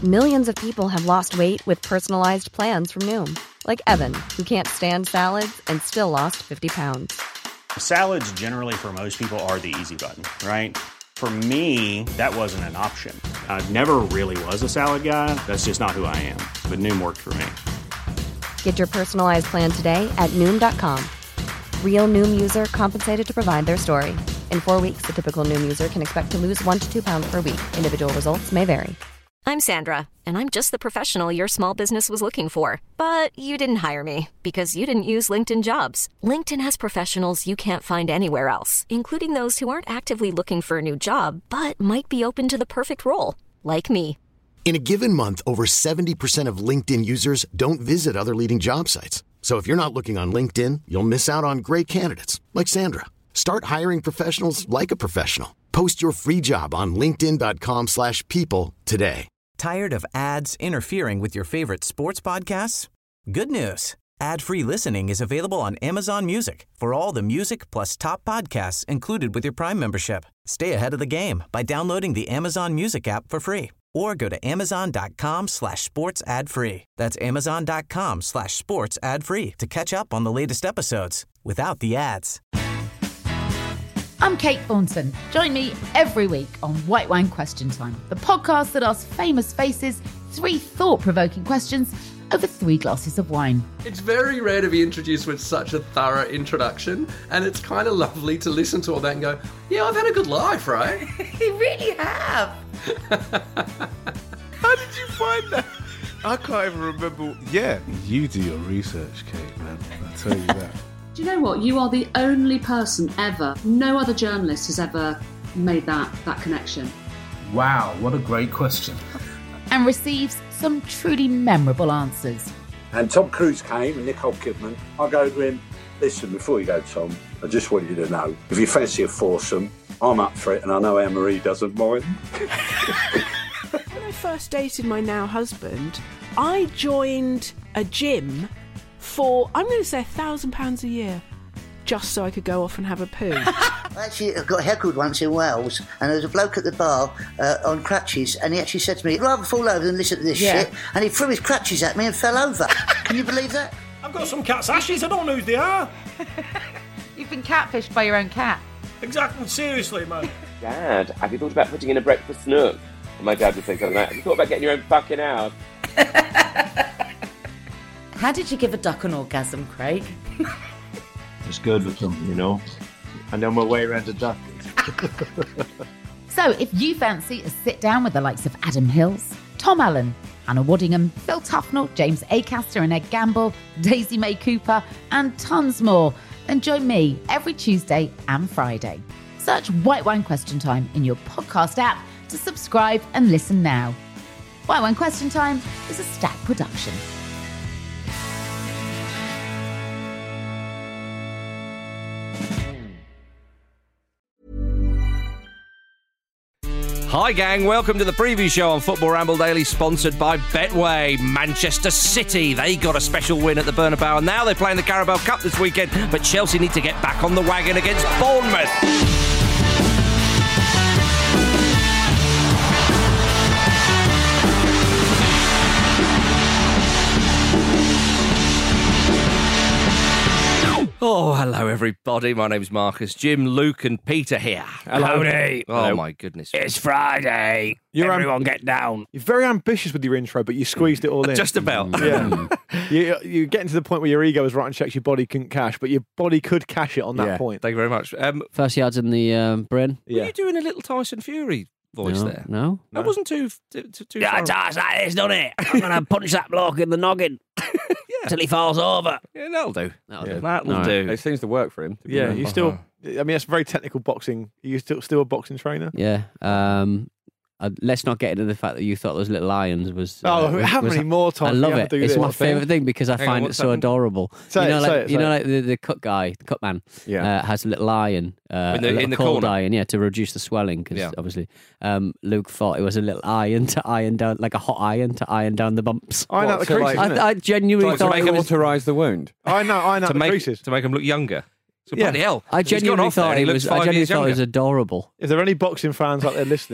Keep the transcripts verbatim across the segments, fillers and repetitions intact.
Millions of people have lost weight with personalized plans from Noom. Like Evan, who can't stand salads and still lost fifty pounds. Salads generally for most people are the easy button, right? For me, that wasn't an option. I never really was a salad guy. That's just not who I am. But Noom worked for me. Get your personalized plan today at Noom dot com. Real Noom user compensated to provide their story. In four weeks, the typical Noom user can expect to lose one to two pounds per week. Individual results may vary. I'm Sandra, and I'm just the professional your small business was looking for. But you didn't hire me because you didn't use LinkedIn Jobs. LinkedIn has professionals you can't find anywhere else, including those who aren't actively looking for a new job, but might be open to the perfect role, like me. In a given month, over seventy percent of LinkedIn users don't visit other leading job sites. So if you're not looking on LinkedIn, you'll miss out on great candidates like Sandra. Start hiring professionals like a professional. Post your free job on linkedin dot com slash people today. Tired of ads interfering with your favorite sports podcasts? Good news. Ad-free listening is available on Amazon Music for all the music plus top podcasts included with your Prime membership. Stay ahead of the game by downloading the Amazon Music app for free or go to amazon dot com slash sports ad free. That's amazon dot com slash sports ad free to catch up on the latest episodes without the ads. I'm Kate Thornton. Join me every week on White Wine Question Time, the podcast that asks famous faces three thought-provoking questions over three glasses of wine. It's very rare to be introduced with such a thorough introduction, and it's kind of lovely to listen to all that and go, yeah, I've had a good life, right? You really have. How did you find that? I can't even remember. Yeah, you do your research, Kate, man. I'll tell you that. Do you know what? You are the only person ever, no other journalist has ever made that, that connection. Wow, what a great question. And receives some truly memorable answers. And Tom Cruise came and Nicole Kidman. I go to him, listen, before you go, Tom, I just want you to know, if you fancy a foursome, I'm up for it and I know Anne-Marie doesn't mind. When I first dated my now husband, I joined a gym for, I'm going to say, a thousand pounds a year, just so I could go off and have a poo. Actually, I got heckled once in Wales, and there was a bloke at the bar uh, on crutches, and he actually said to me, I'd rather fall over than listen to this Yeah. shit, and he threw his crutches at me and fell over. Can you believe that? I've got some cat's ashes, I don't know who they are. You've been catfished by your own cat. Exactly, seriously, man. Dad, have you thought about putting in a breakfast nook? And my dad would say something like, have you thought about getting your own fucking house? How did you give a duck an orgasm, Craig? It's good with them, you know. I know my way around a duck. So if you fancy a sit down with the likes of Adam Hills, Tom Allen, Anna Waddingham, Phil Tufnell, James Acaster and Ed Gamble, Daisy May Cooper, and tons more, then join me every Tuesday and Friday. Search White Wine Question Time in your podcast app to subscribe and listen now. White Wine Question Time is a Stack production. Hi gang, welcome to the preview show on Football Ramble Daily, sponsored by Betway. Manchester City, they got a special win at the Bernabeu and now they're playing the Carabao Cup this weekend, but Chelsea need to get back on the wagon against Bournemouth. Oh, hello everybody. My name's Marcus. Jim, Luke and Peter here. Hello. Howdy. Oh Hello. my goodness. It's Friday. You're Everyone am- get down. You're very ambitious with your intro, but you squeezed it all in. Just about. Yeah. you, you're getting to the point where your ego is writing checks your body couldn't cash, but your body could cash it on that Yeah. point. Thank you very much. Um, First yards in the um, Bryn. Were you doing a little Tyson Fury voice no, there? No. That wasn't too too, too Yeah, far. Tars like this, done it. I'm going to punch that bloke in the noggin until he falls over. Yeah, that'll do. That'll Yeah. do. That'll All do. It seems to work for him. to be Yeah, honest. you still. I mean, that's very technical boxing. Are you still still a boxing trainer? Yeah. Um, uh, let's not get into the fact that you thought those little lions was. Oh, uh, how was- many more times? I do you love have it. to do It's this? my favourite thing because I Hang on, find it what's so that? adorable. Say you know, it, like say it, you say know, it. like the, the cut guy, the cut man, Yeah. uh, has a little iron, uh, In the- a in little the cold corner. iron, yeah, to reduce the swelling. Because Yeah. obviously, um, Luke thought it was a little iron to iron down, like a hot iron to iron down the bumps. I know What, the so creases. like- isn't it? I, I genuinely Like to thought make it him was. cauterise the wound. I know, I know to the make creases. to make him look younger. So Yeah. bloody hell. I He's gone genuinely off there thought and he it looks was. I five genuinely years thought it was younger. adorable. If there are any boxing fans out there listening,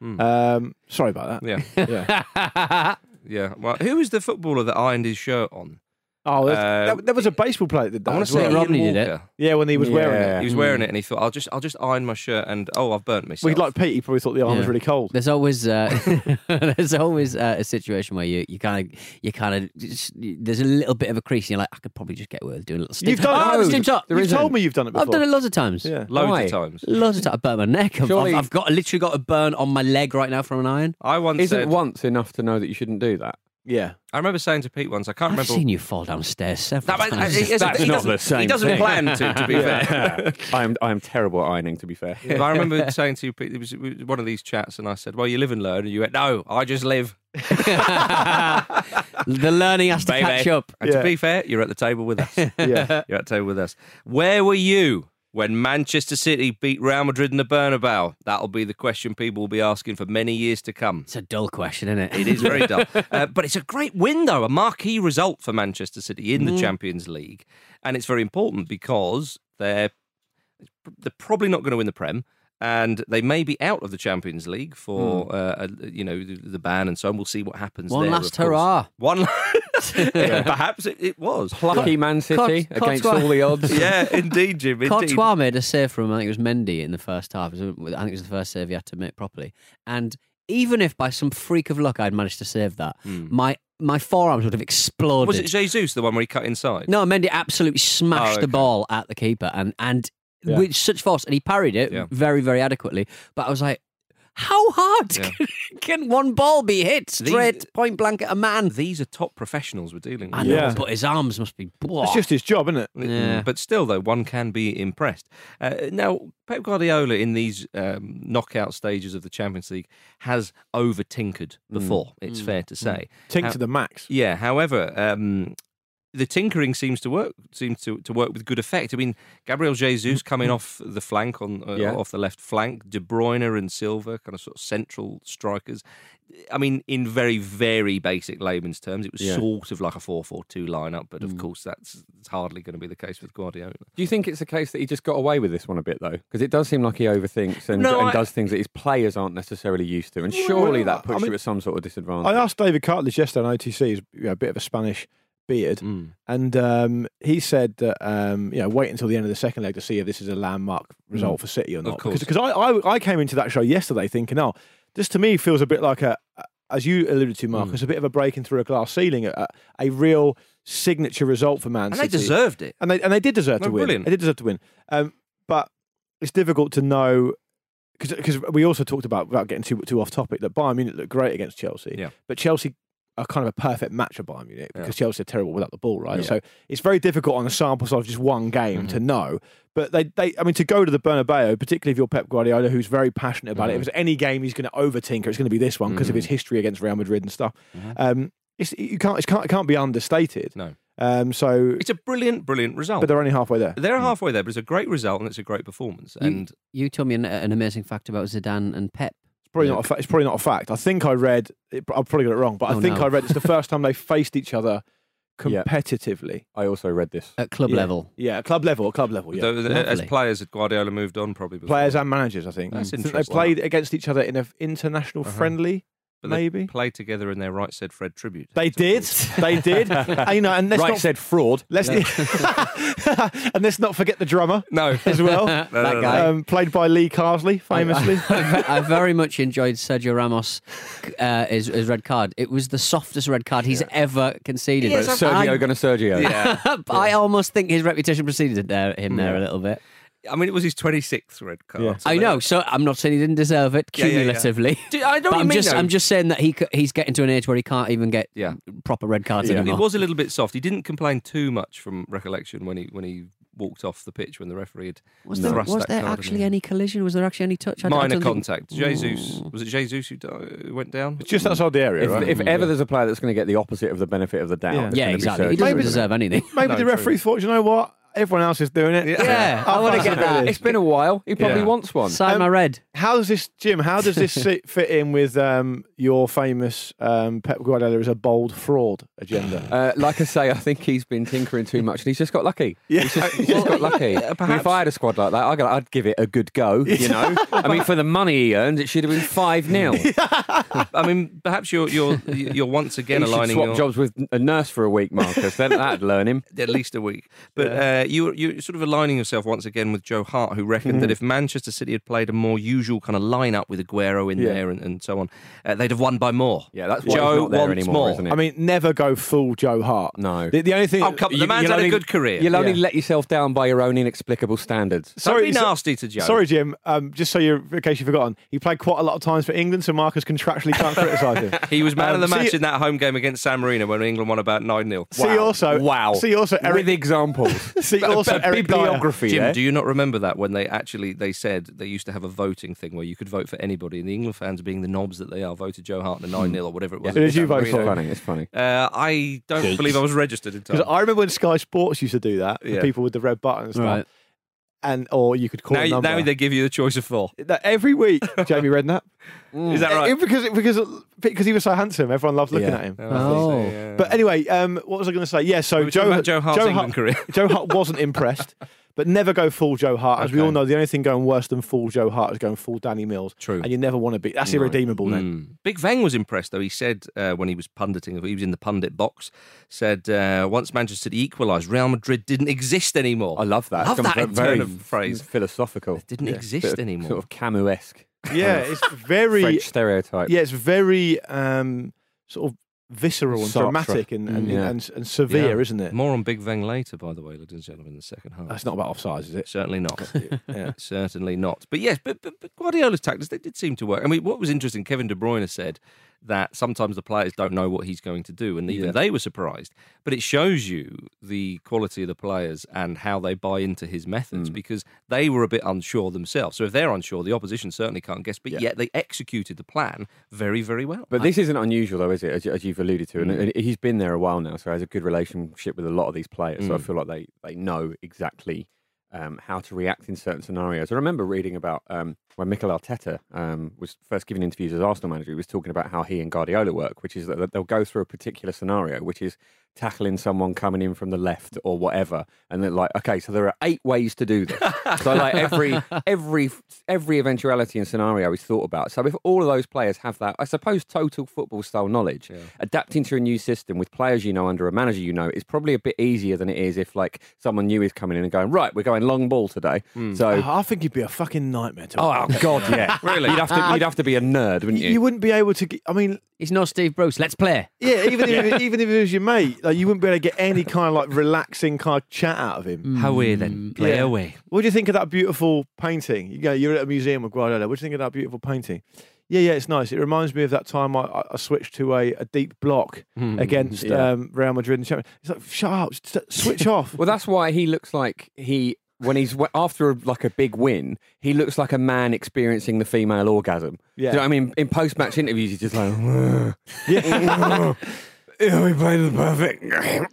Mm. Um, sorry about that. Yeah. yeah. Yeah. Well, who was the footballer that ironed his shirt on? Oh, Uh, there, there was a baseball player that did that. I want as to say well. Ian Rodney did it. Walker. Yeah, when he was wearing Yeah. it. He was wearing it, and he thought, "I'll just, I'll just iron my shirt." And oh, I've burnt myself. Well, like Pete, he probably thought the arm was Yeah. really cold. There's always uh, there's always uh, a situation where you you kind of you kind of there's a little bit of a crease. And you're like, I could probably just get away with doing a little. Steam You've done oh, it. steam top. You've told me you've done it before. I've done it loads of times. Yeah. Loads Why? of times. Loads of times. I burnt my neck. I've, Surely- I've got literally got a burn on my leg right now from an iron. I once Isn't said, once enough to know that you shouldn't do that? Yeah. I remember saying to Pete once, I can't I've remember. seen you fall downstairs several No, but, uh, times. he, That's he not doesn't, the same He doesn't thing. plan to, to be fair. I am I am terrible at ironing, to be fair. But I remember saying to you, Pete, it was, it was one of these chats, and I said, "Well, you live and learn," and you went, "No, I just live." The learning has to Baby. catch up. And Yeah. to be fair, you're at the table with us. Yeah. You're at the table with us. Where were you when Manchester City beat Real Madrid in the Bernabeu? That'll be the question people will be asking for many years to come. It's a dull question, isn't it? It is very dull. Uh, but it's a great win, though, a marquee result for Manchester City in the Mm. Champions League. And it's very important because they're, they're probably not going to win the Prem. And they may be out of the Champions League for, uh, uh, you know, the, the ban and so on. We'll see what happens One there. last of course. hurrah. One yeah, perhaps it, it was. Plucky Man City Cot- against Courtois. all the odds. Yeah, indeed, Jim. Indeed. Courtois made a save from, I think it was Mendy in the first half. It was- I think it was the first save he had to make properly. And even if by some freak of luck I'd managed to save that, my my forearms would have exploded. Was it Jesus, the one where he cut inside? No, Mendy absolutely smashed Oh, okay. the ball at the keeper and, and Yeah. with such force, and he parried it Yeah. very, very adequately. But I was like, how hard Yeah. can, can one ball be hit straight point blank at a man? These are top professionals we're dealing with. I know, Yeah. but his arms must be. It's just his job, isn't it? Yeah. But still, though, one can be impressed. Uh, now, Pep Guardiola in these um, knockout stages of the Champions League has over-tinkered before, it's Mm. fair to say. Tink How- to the max. Yeah, however, um, the tinkering seems to work seems to, to work with good effect. I mean, Gabriel Jesus coming off the flank on uh, Yeah. off the left flank, De Bruyne and Silva, kind of sort of central strikers. I mean, in very very basic layman's terms, it was Yeah. sort of like a four four two lineup, but of course that's, that's hardly going to be the case with Guardiola. Do you think it's the case that he just got away with this one a bit, though? Because it does seem like he overthinks and, No, and I- does things that his players aren't necessarily used to. And surely that puts I mean- you at some sort of disadvantage. I asked David Cartledge yesterday on O T C, he's you know, a bit of a Spanish beard, Mm. and um, he said that um, you know wait until the end of the second leg to see if this is a landmark result Mm. for City or Of not. course. Because I, I I came into that show yesterday thinking, oh, this to me feels a bit like a, as you alluded to, Marcus, Mm. a bit of a breaking through a glass ceiling, a, a real signature result for Man And City. they deserved it. and they and they did deserve They're to win. brilliant. They did deserve to win, um, but it's difficult to know. Because we also talked about, without getting too too off topic, that Bayern Munich looked great against Chelsea, Yeah. but Chelsea are kind of a perfect match of Bayern Munich because Yeah. Chelsea are terrible without the ball, right? Yeah. So it's very difficult on a sample size of just one game Mm-hmm. to know. But they, they, I mean, to go to the Bernabeu, particularly if you're Pep Guardiola, who's very passionate about it, Mm-hmm. if there's any game he's going to overtinker, it's going to be this one because of his history against Real Madrid and stuff. Um, it's, you can't, it can't, it can't be understated. No. Um, so, It's a brilliant, brilliant result. but they're only halfway there. They're halfway there, but it's a great result and it's a great performance. You, And you told me an, an amazing fact about Zidane and Pep. It's probably Yeah. not. A fa- it's probably not a fact. I think I read. It, I've probably got it wrong, but I Oh, think no. I read it's the first time they faced each other Yeah. competitively I also read this. At club Yeah. level. Yeah, at club level. At club level. Yeah, the- the- as Lovely. players, Guardiola moved on probably before. players and managers. I think. That's I think they interesting. played against each other in an international Uh-huh. friendly. But maybe they played together in their Right Said Fred tribute. they did. They did. And, you know, and let's Right not, said fraud. Let's and let's not forget the drummer No. as well. No, no, That no, guy. no. Um, played by Lee Carsley, famously. I, I very much enjoyed Sergio Ramos' uh, his, his red card. It was the softest red card he's ever conceded. But Sergio I, gonna Sergio. Yeah. I almost think his reputation preceded there, him there Yeah. a little bit. I mean, it was his twenty-sixth red card. Yeah. so I they- know, so I'm not saying he didn't deserve it Yeah, yeah, yeah. cumulatively. Do- I know But what you I'm mean, just, though. I'm just saying that he c- he's getting to an age where he can't even get Yeah. proper red cards Yeah. anymore. It was a little bit soft. He didn't complain too much from recollection when he when he walked off the pitch when the referee had Was there, thrust was that there card in actually him. any collision? Was there actually any touch? I- I Minor don't think- contact. Jesus. Was it Jesus who, di- who went down? It's just outside the area, If, right? if ever there's a player that's going to get the opposite of the benefit of the doubt, Yeah. it's Yeah, gonna be exactly. He Sergio, doesn't isn't it? deserve anything. Maybe No, the true. referee thought, you know what? everyone else is doing it. Yeah, I want to get that. It's been a while. He probably Yeah. wants one. Sign my red. How does this, Jim? How does this sit, fit in with um, your famous um, Pep Guardiola is a bold fraud agenda? Uh, like I say, I think he's been tinkering too much, and he's just got lucky. Yeah. He's just, he's just got lucky. I mean, if I had a squad like that, I'd, go- I'd give it a good go. You know, I mean, for the money he earned, it should have been five nil. I mean, perhaps you're you're you're once again He should aligning swap your, jobs with a nurse for a week, Marcus. Then that'd learn him. at least a week. But uh, you you're sort of aligning yourself once again with Joe Hart, who reckoned Mm. that if Manchester City had played a more usual kind of lineup with Aguero in Yeah. there and, and so on, uh, they'd have won by more. Yeah, that's why Joe he's not there wants anymore, more. isn't it? I mean, never go full Joe Hart. No. The, the only thing. Oh, come, the You- man's you'll had only- a good career. You'll only Yeah. let yourself down by your own inexplicable standards. Don't be so- nasty to Joe. Sorry, Jim. Um, just so you, in case you've forgotten, he played quite a lot of times for England, so Marcus contractually can't criticise him. He was man Um, of the match see- in that home game against San Marino when England won about nine nil. See also, Wow. See also, Eric, With examples. see also, A Eric Dyer. bibliography Jim, there. do you not remember that when they actually they said they used to have a voting thing where you could vote for anybody, and the England fans, being the knobs that they are, voted Joe Hart to nine nil or whatever it was. Who did you vote It's for? funny. It's funny. Uh, I don't Jeez. believe I was registered in time. Because I remember when Sky Sports used to do that, the Yeah. people with the red button and stuff. Right. And or you could call now, a number. now they give you the choice of four. That every week, Jamie Redknapp. Is that right? Eh, Because because because he was so handsome, everyone loved looking Yeah. at him. Oh. yeah. But anyway, um, what was I going to say? Yeah, so We were talking Joe, about Joe Hart's England Hart, career. Joe Hart wasn't impressed, but never go full Joe Hart. As we Okay. all know, the only thing going worse than full Joe Hart is going full Danny Mills. True. And you never want to be. That's No. irredeemable then. Mm. Big Veng was impressed, though. He said uh, when he was punditing, he was in the pundit box, said uh, once Manchester City equalised, Real Madrid didn't exist anymore. I love that. Love It's that very, turn very of phrase. philosophical. It didn't Yeah. exist Bit of- anymore. Sort of Camus-esque. Yeah, it's very French stereotype. Yeah, it's very um, sort of visceral and Sartre. dramatic and and, Mm, yeah. and, and severe, Yeah. isn't it? More on Big Veng later, by the way, ladies and gentlemen, in the second half. That's not about offsides, is it? Certainly not. Yeah. Certainly not. But yes, but, but, but Guardiola's tactics, they did seem to work. I mean, what was interesting, Kevin De Bruyne said that sometimes the players don't know what he's going to do, and even Yeah. they were surprised. But it shows you the quality of the players and how they buy into his methods, Mm. because they were a bit unsure themselves. So if they're unsure, the opposition certainly can't guess, but yet they executed the plan very, very well. But this isn't unusual, though, is it? As, you- as you've alluded to, and, Mm. and he's been there a while now, so he has a good relationship with a lot of these players. So I Mm. feel like they they know exactly um, how to react in certain scenarios. I remember reading about um, when Mikel Arteta um, was first giving interviews as Arsenal manager. He was talking about how he and Guardiola work, which is that they'll go through a particular scenario, which is tackling someone coming in from the left or whatever, and they're like, okay, so there are eight ways to do this. So like every every every eventuality and scenario is thought about. So if all of those players have that, I suppose, total football style knowledge, adapting to a new system with players you know under a manager you know is probably a bit easier than it is if like someone new is coming in and going, right, we're going long ball today. So Oh, I think it'd be a fucking nightmare to oh god, yeah, Really? You'd have to you'd have to be a nerd, wouldn't you, you? you wouldn't be able to get, I mean, He's not Steve Bruce. Let's play. yeah, even if even if it was your mate, like you wouldn't be able to get any kind of like relaxing kind of chat out of him. Away then, play Yeah. away. What do you think of that beautiful painting? You go, you're at a museum with Guardiola. What do you think of that beautiful painting? Yeah, yeah, it's nice. It reminds me of that time I, I- I switched to a, a deep block against yeah. um, Real Madrid in the Champions. It's like, shut up, st- switch off. Well, that's why he looks like he when he's after a, like a big win, he looks like a man experiencing the female orgasm. Yeah. Do you know what I mean? In post-match interviews, he's just like, Yeah. yeah, we played the perfect.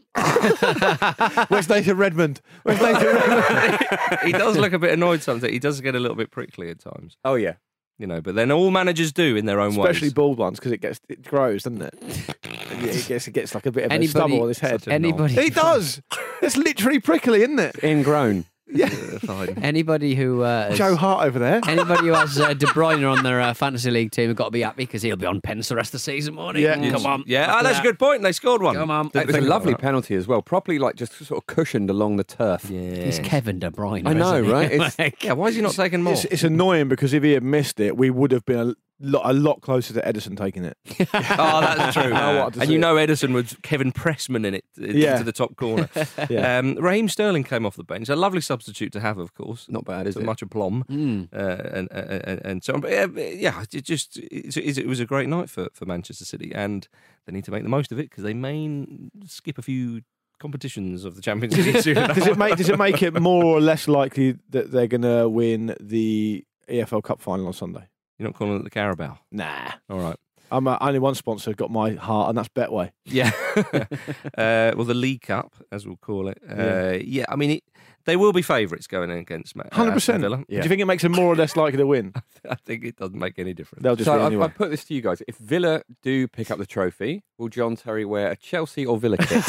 Where's Nathan Redmond? Where's Nathan Redmond? He does look a bit annoyed sometimes. He does get a little bit prickly at times. Oh yeah. You know, but then all managers do in their own Especially ways. bald ones, because it gets it grows, doesn't it? Yeah, it gets it gets like a bit of a Anybody- stubble on his head. Such a knob. Anybody, He does. It's literally prickly, isn't it? Ingrown. Yeah. Fine. anybody who uh, has- Joe Hart over there. Anybody who has uh, De Bruyne on their uh, fantasy league team have got to be happy because he'll be on pens the rest of the season, won't he? Yeah. Come on. Yeah, After oh, that's that. a good point. They scored one. Come on. It was a lovely penalty as well. Properly, like just sort of cushioned along the turf. Yeah. He's Kevin De Bruyne. I know, isn't he? right? It's- Like- Yeah, why is he not taking more? It's, it's annoying because if he had missed it, we would have been a lot, a lot closer to Edison taking it. Oh, that's true. I wanted to And see you it. know Edison was Kevin Pressman in it into Yeah. the top corner. Yeah. um, Raheem Sterling came off the bench. A lovely substitute to have, of course. Not bad, is to it? much aplomb. Mm. Uh, and, and and so on. But uh, yeah, it just it, it was a great night for, for Manchester City, and they need to make the most of it because they may n- skip a few competitions of the Champions League soon enough. Does it make Does it make it more or less likely that they're going to win the E F L Cup final on Sunday? You're not calling it the Carabao? Nah. All right. I'm uh, only one sponsor got my heart, and that's Betway. Yeah. uh, well, the League Cup, as we'll call it. Uh, yeah. Yeah. I mean, it, they will be favourites going in against uh, Hundred percent. Villa. Do you think it makes them more or less likely to win? I think it doesn't make any difference. They'll just So win I, anyway. I put this to you guys: if Villa do pick up the trophy, will John Terry wear a Chelsea or Villa kit?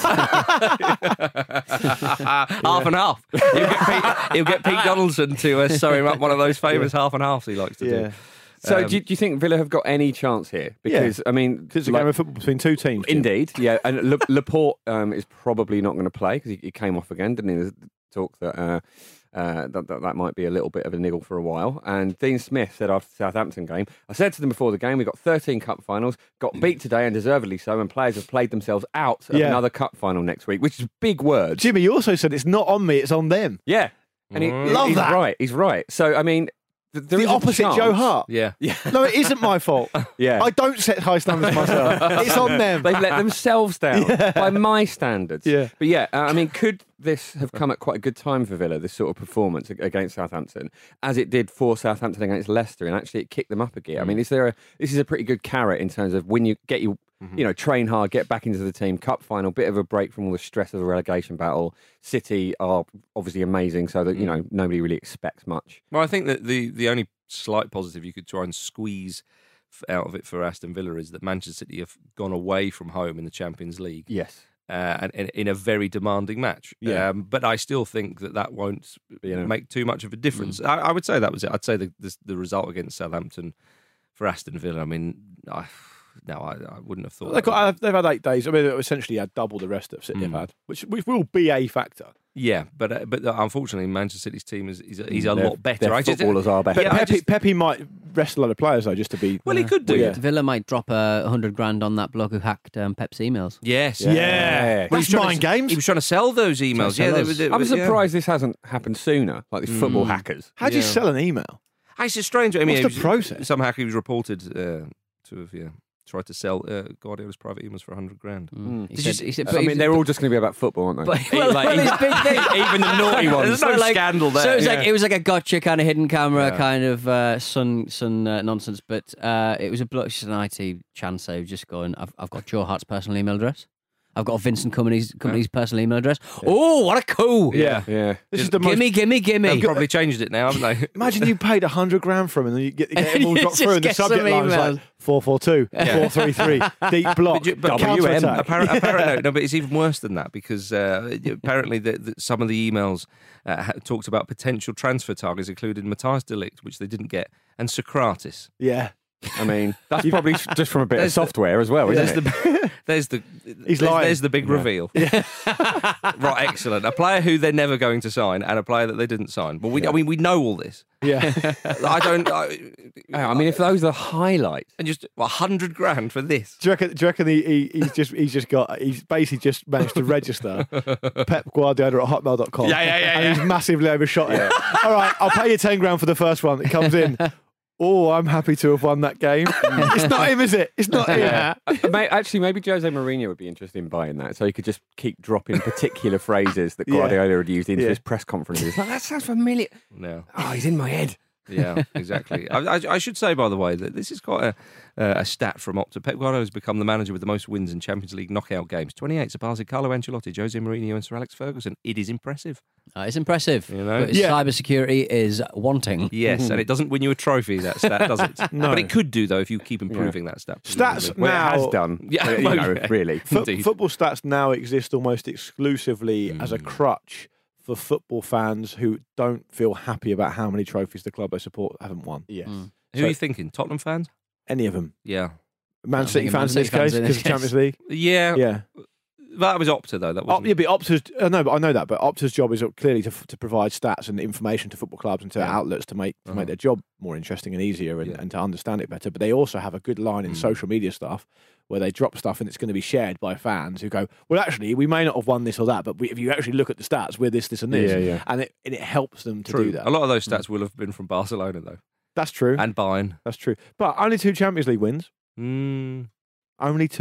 Half and half. He'll get Pete, he'll get Pete Donaldson to uh, sew him up one of those famous half and halves he likes to Yeah. do. So Um, do, you, do you think Villa have got any chance here? Because I mean, It's a like- game of football between two teams. Jim. Indeed, yeah. And Le- Laporte um, is probably not going to play because he, he came off again, didn't he? There's talk that, uh, uh, that, that that might be a little bit of a niggle for a while. And Dean Smith said after the Southampton game, I said to them before the game, we got thirteen cup finals, got beat today and deservedly so, and players have played themselves out of Yeah. another cup final next week, which is big words. Jimmy, you also said it's not on me, it's on them. Yeah. And he, Mm. Love he's that. right. He's right. So, I mean, th- there The is a opposite chance- Joe Hart. Yeah. Yeah. No, it isn't my fault. Yeah. I don't set high standards myself. It's on them. They've let themselves down Yeah. by my standards. Yeah. But yeah, uh, I mean, could this have come at quite a good time for Villa, this sort of performance ag- against Southampton, as it did for Southampton against Leicester, and actually it kicked them up a gear? I mean, is there a, this is a pretty good carrot in terms of when you get you, you know, train hard, get back into the team, cup final, bit of a break from all the stress of the relegation battle. City are obviously amazing, so that, you know, nobody really expects much. Well, I think that the, the only slight positive you could try and squeeze f- out of it for Aston Villa is that Manchester City have gone away from home in the Champions League. Yes. Uh, and, and in a very demanding match. Yeah. Um, but I still think that that won't You know. make too much of a difference. I, I would say that was it. I'd say the, the, the result against Southampton for Aston Villa, I mean, I, no, I, I wouldn't have thought They've, that got, uh, they've had eight days. I mean, they've essentially had double the rest that City have had, which, which will be a factor. Yeah, but uh, but unfortunately, Manchester City's team is he's, he's a Their- lot better. their I just, footballers are better. But Yeah, I Pepe, just- Pepe might rest a lot of players, though, just to be... Well, he could do. Well, yeah. Villa might drop a uh, hundred grand on that bloke who hacked um, Pep's emails. Yes. Yeah. Yeah. Well, he was That's trying mind to, games. He was trying to sell those emails. Trying Yeah, to they sell were- those. they I'm were- yeah. surprised this hasn't happened sooner, like these football Mm. hackers. How do you Yeah. sell an email? It's just strange. I mean, What's it the was- process? Some hacker was reported uh, to have yeah, tried to sell uh, Guardiola's private emails for a hundred grand. Mm. He Did said- you- he said- I but mean, he- they're all just going to be about football, aren't they? But, well, Like, well, it's big thing. even the naughty ones. There's no So, like- scandal there. So it was yeah. like it was like a gotcha kind of hidden camera Yeah. kind of uh, sun sun uh, nonsense, but uh, it was a bloke, just an I T chancer just going. I've I've got Joe Hart's personal email address. I've got Vincent Company's company's personal email address. Oh, what a coup! Yeah. Yeah. This is the most... Gimme, gimme, gimme. They've probably changed it now, haven't they? Imagine you paid a hundred grand for them and then you get, you get them all You dropped just through and the get some subject line was emails. like four four two, four three three, deep block, But, you- but counter W M, attack. apparently, apparently, no, but it's even worse than that because uh, apparently the, the, some of the emails uh, ha- talked about potential transfer targets, including Matthias de Ligt, which they didn't get, and Socrates. Yeah. I mean, that's probably just from a bit of There's the- software as well, isn't There's it? the, there's the, He's there's, lying. there's the big Yeah. reveal. Right, excellent. A player who they're never going to sign, and a player that they didn't sign. But we, I mean, we know all this. Yeah. I don't. I, I mean, if those are highlights, and just a hundred grand for this. Do you reckon, do you reckon he, he, he's just he's just got he's basically just managed to register Pep Guardiola at hotmail dot com. Yeah, yeah, yeah, And yeah. he's massively overshot it. All right, I'll pay you ten grand for the first one. It comes in. Oh, I'm happy to have won that game. It's not him, is it? It's not him. Yeah. Uh, may- Actually, maybe Jose Mourinho would be interested in buying that, so he could just keep dropping particular phrases that Yeah. Guardiola had used into Yeah. his press conferences. Like, that sounds familiar. No. Oh, he's in my head. Yeah, exactly. I, I, I should say, by the way, that this is quite a, uh, a stat from Opta. Pep Guardiola has become the manager with the most wins in Champions League knockout games. twenty-eight, surpassing Carlo Ancelotti, Jose Mourinho and Sir Alex Ferguson. It is impressive. Uh, it's impressive. You know? But his Yeah. cybersecurity is wanting. Yes, and it doesn't win you a trophy, that stat, does it? No. But it could do, though, if you keep improving that stat. Stats Well, now it has done. Yeah, uh, you well, know, yeah. really. Fo- Indeed. football stats now exist almost exclusively as a crutch for football fans who don't feel happy about how many trophies the club they support haven't won. Yes. Mm. Who So- are you thinking? Tottenham fans? Any of them. Yeah. Man I'm City thinking Man fans in this City fans case in because this of Champions League. Yeah. Yeah. That was Opta, though. That Op, was yeah, but Opta's uh, no, but I know that. But Opta's job is clearly to, to provide stats and information to football clubs and to Yeah. outlets to make to Uh-huh. make their job more interesting and easier and, Yeah. and to understand it better. But they also have a good line in Mm. social media stuff where they drop stuff and it's going to be shared by fans who go, well, actually, we may not have won this or that, but we, if you actually look at the stats, we're this, this, and this, Yeah, yeah. and it and it helps them to True. do that. A lot of those stats will have been from Barcelona, though. That's true. And Bayern. That's true. But only two Champions League wins. Mm. Only two.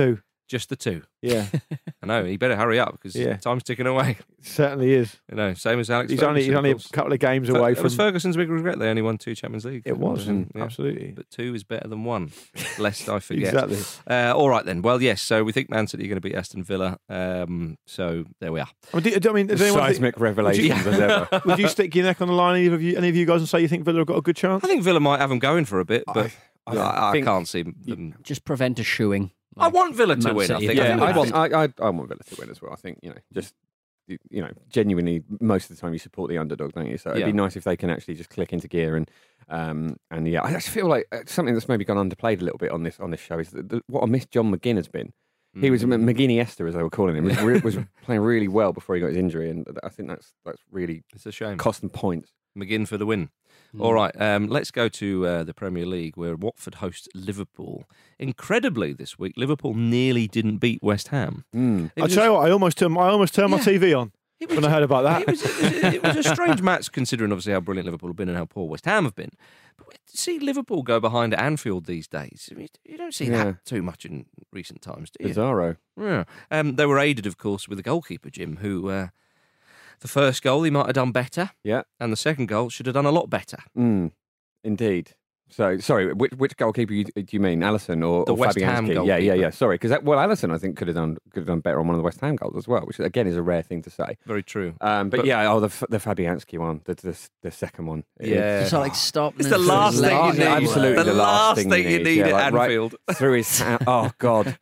Just the two. Yeah. I know. He better hurry up because Yeah. time's ticking away. Certainly is. You know, same as Alex He's Ferguson. only he's of only a course. couple of games Fer- away it from. was Ferguson's big regret. They only won two Champions League. It was, Mm, mm, absolutely. But two is better than one, lest I forget. Exactly. Uh, all right then. Well, yes. So we think Man City are going to beat Aston Villa. Um, so there we are. I mean, do, do- I mean, does anyone think- Seismic revelations would you, as ever. would you stick your neck on the line, any of you, any of you guys, and say you think Villa have got a good chance? I think Villa might have them going for a bit, but I, I, I think- can't see them. Just prevent a shoeing. I want Villa to Man win. I City think. have I Yeah, think I, we think, want- I, I, I want Villa to win as well. I think, you know, just, you you know, genuinely, most of the time you support the underdog, don't you? So it'd Yeah. be nice if they can actually just click into gear and, um, and yeah, I just feel like uh, something that's maybe gone underplayed a little bit on this on this show is that the, what a miss John McGinn has been. He was Mm. McGinny-Ester, as they were calling him, was, re- was playing really well before he got his injury, and I think that's that's really It's a shame. cost them points. McGinn for the win. Mm. All right, um, let's go to uh, the Premier League where Watford host Liverpool. Incredibly, this week Liverpool nearly didn't beat West Ham. Mm. It I was tell a- you what, I almost turned I almost turned my Yeah. T V on It was- when I heard about that. It was, it, was, it was a strange match considering obviously how brilliant Liverpool have been and how poor West Ham have been. But to see Liverpool go behind at Anfield these days, I mean, you don't see Yeah. that too much in recent times, do you? Bizarro. Yeah. Um, they were aided, of course, with the goalkeeper, Jim, who uh, the first goal he might have done better, Yeah. and the second goal should have done a lot better. Mm. Indeed. So, sorry, which, which goalkeeper you, do you mean, Allison or, The or West Ham Fabianski? Yeah, yeah, goalkeeper. yeah. Sorry, because well, Allison I think could have done could have done better on one of the West Ham goals as well, which again is a rare thing to say. Very true. Um, but, But- yeah, oh, the F- the Fabianski one, the the, the second one. Yeah. Just like stop. It's the last thing you need. Absolutely, The the, last last thing you need Yeah, at like, right Anfield. through his hand. Oh God.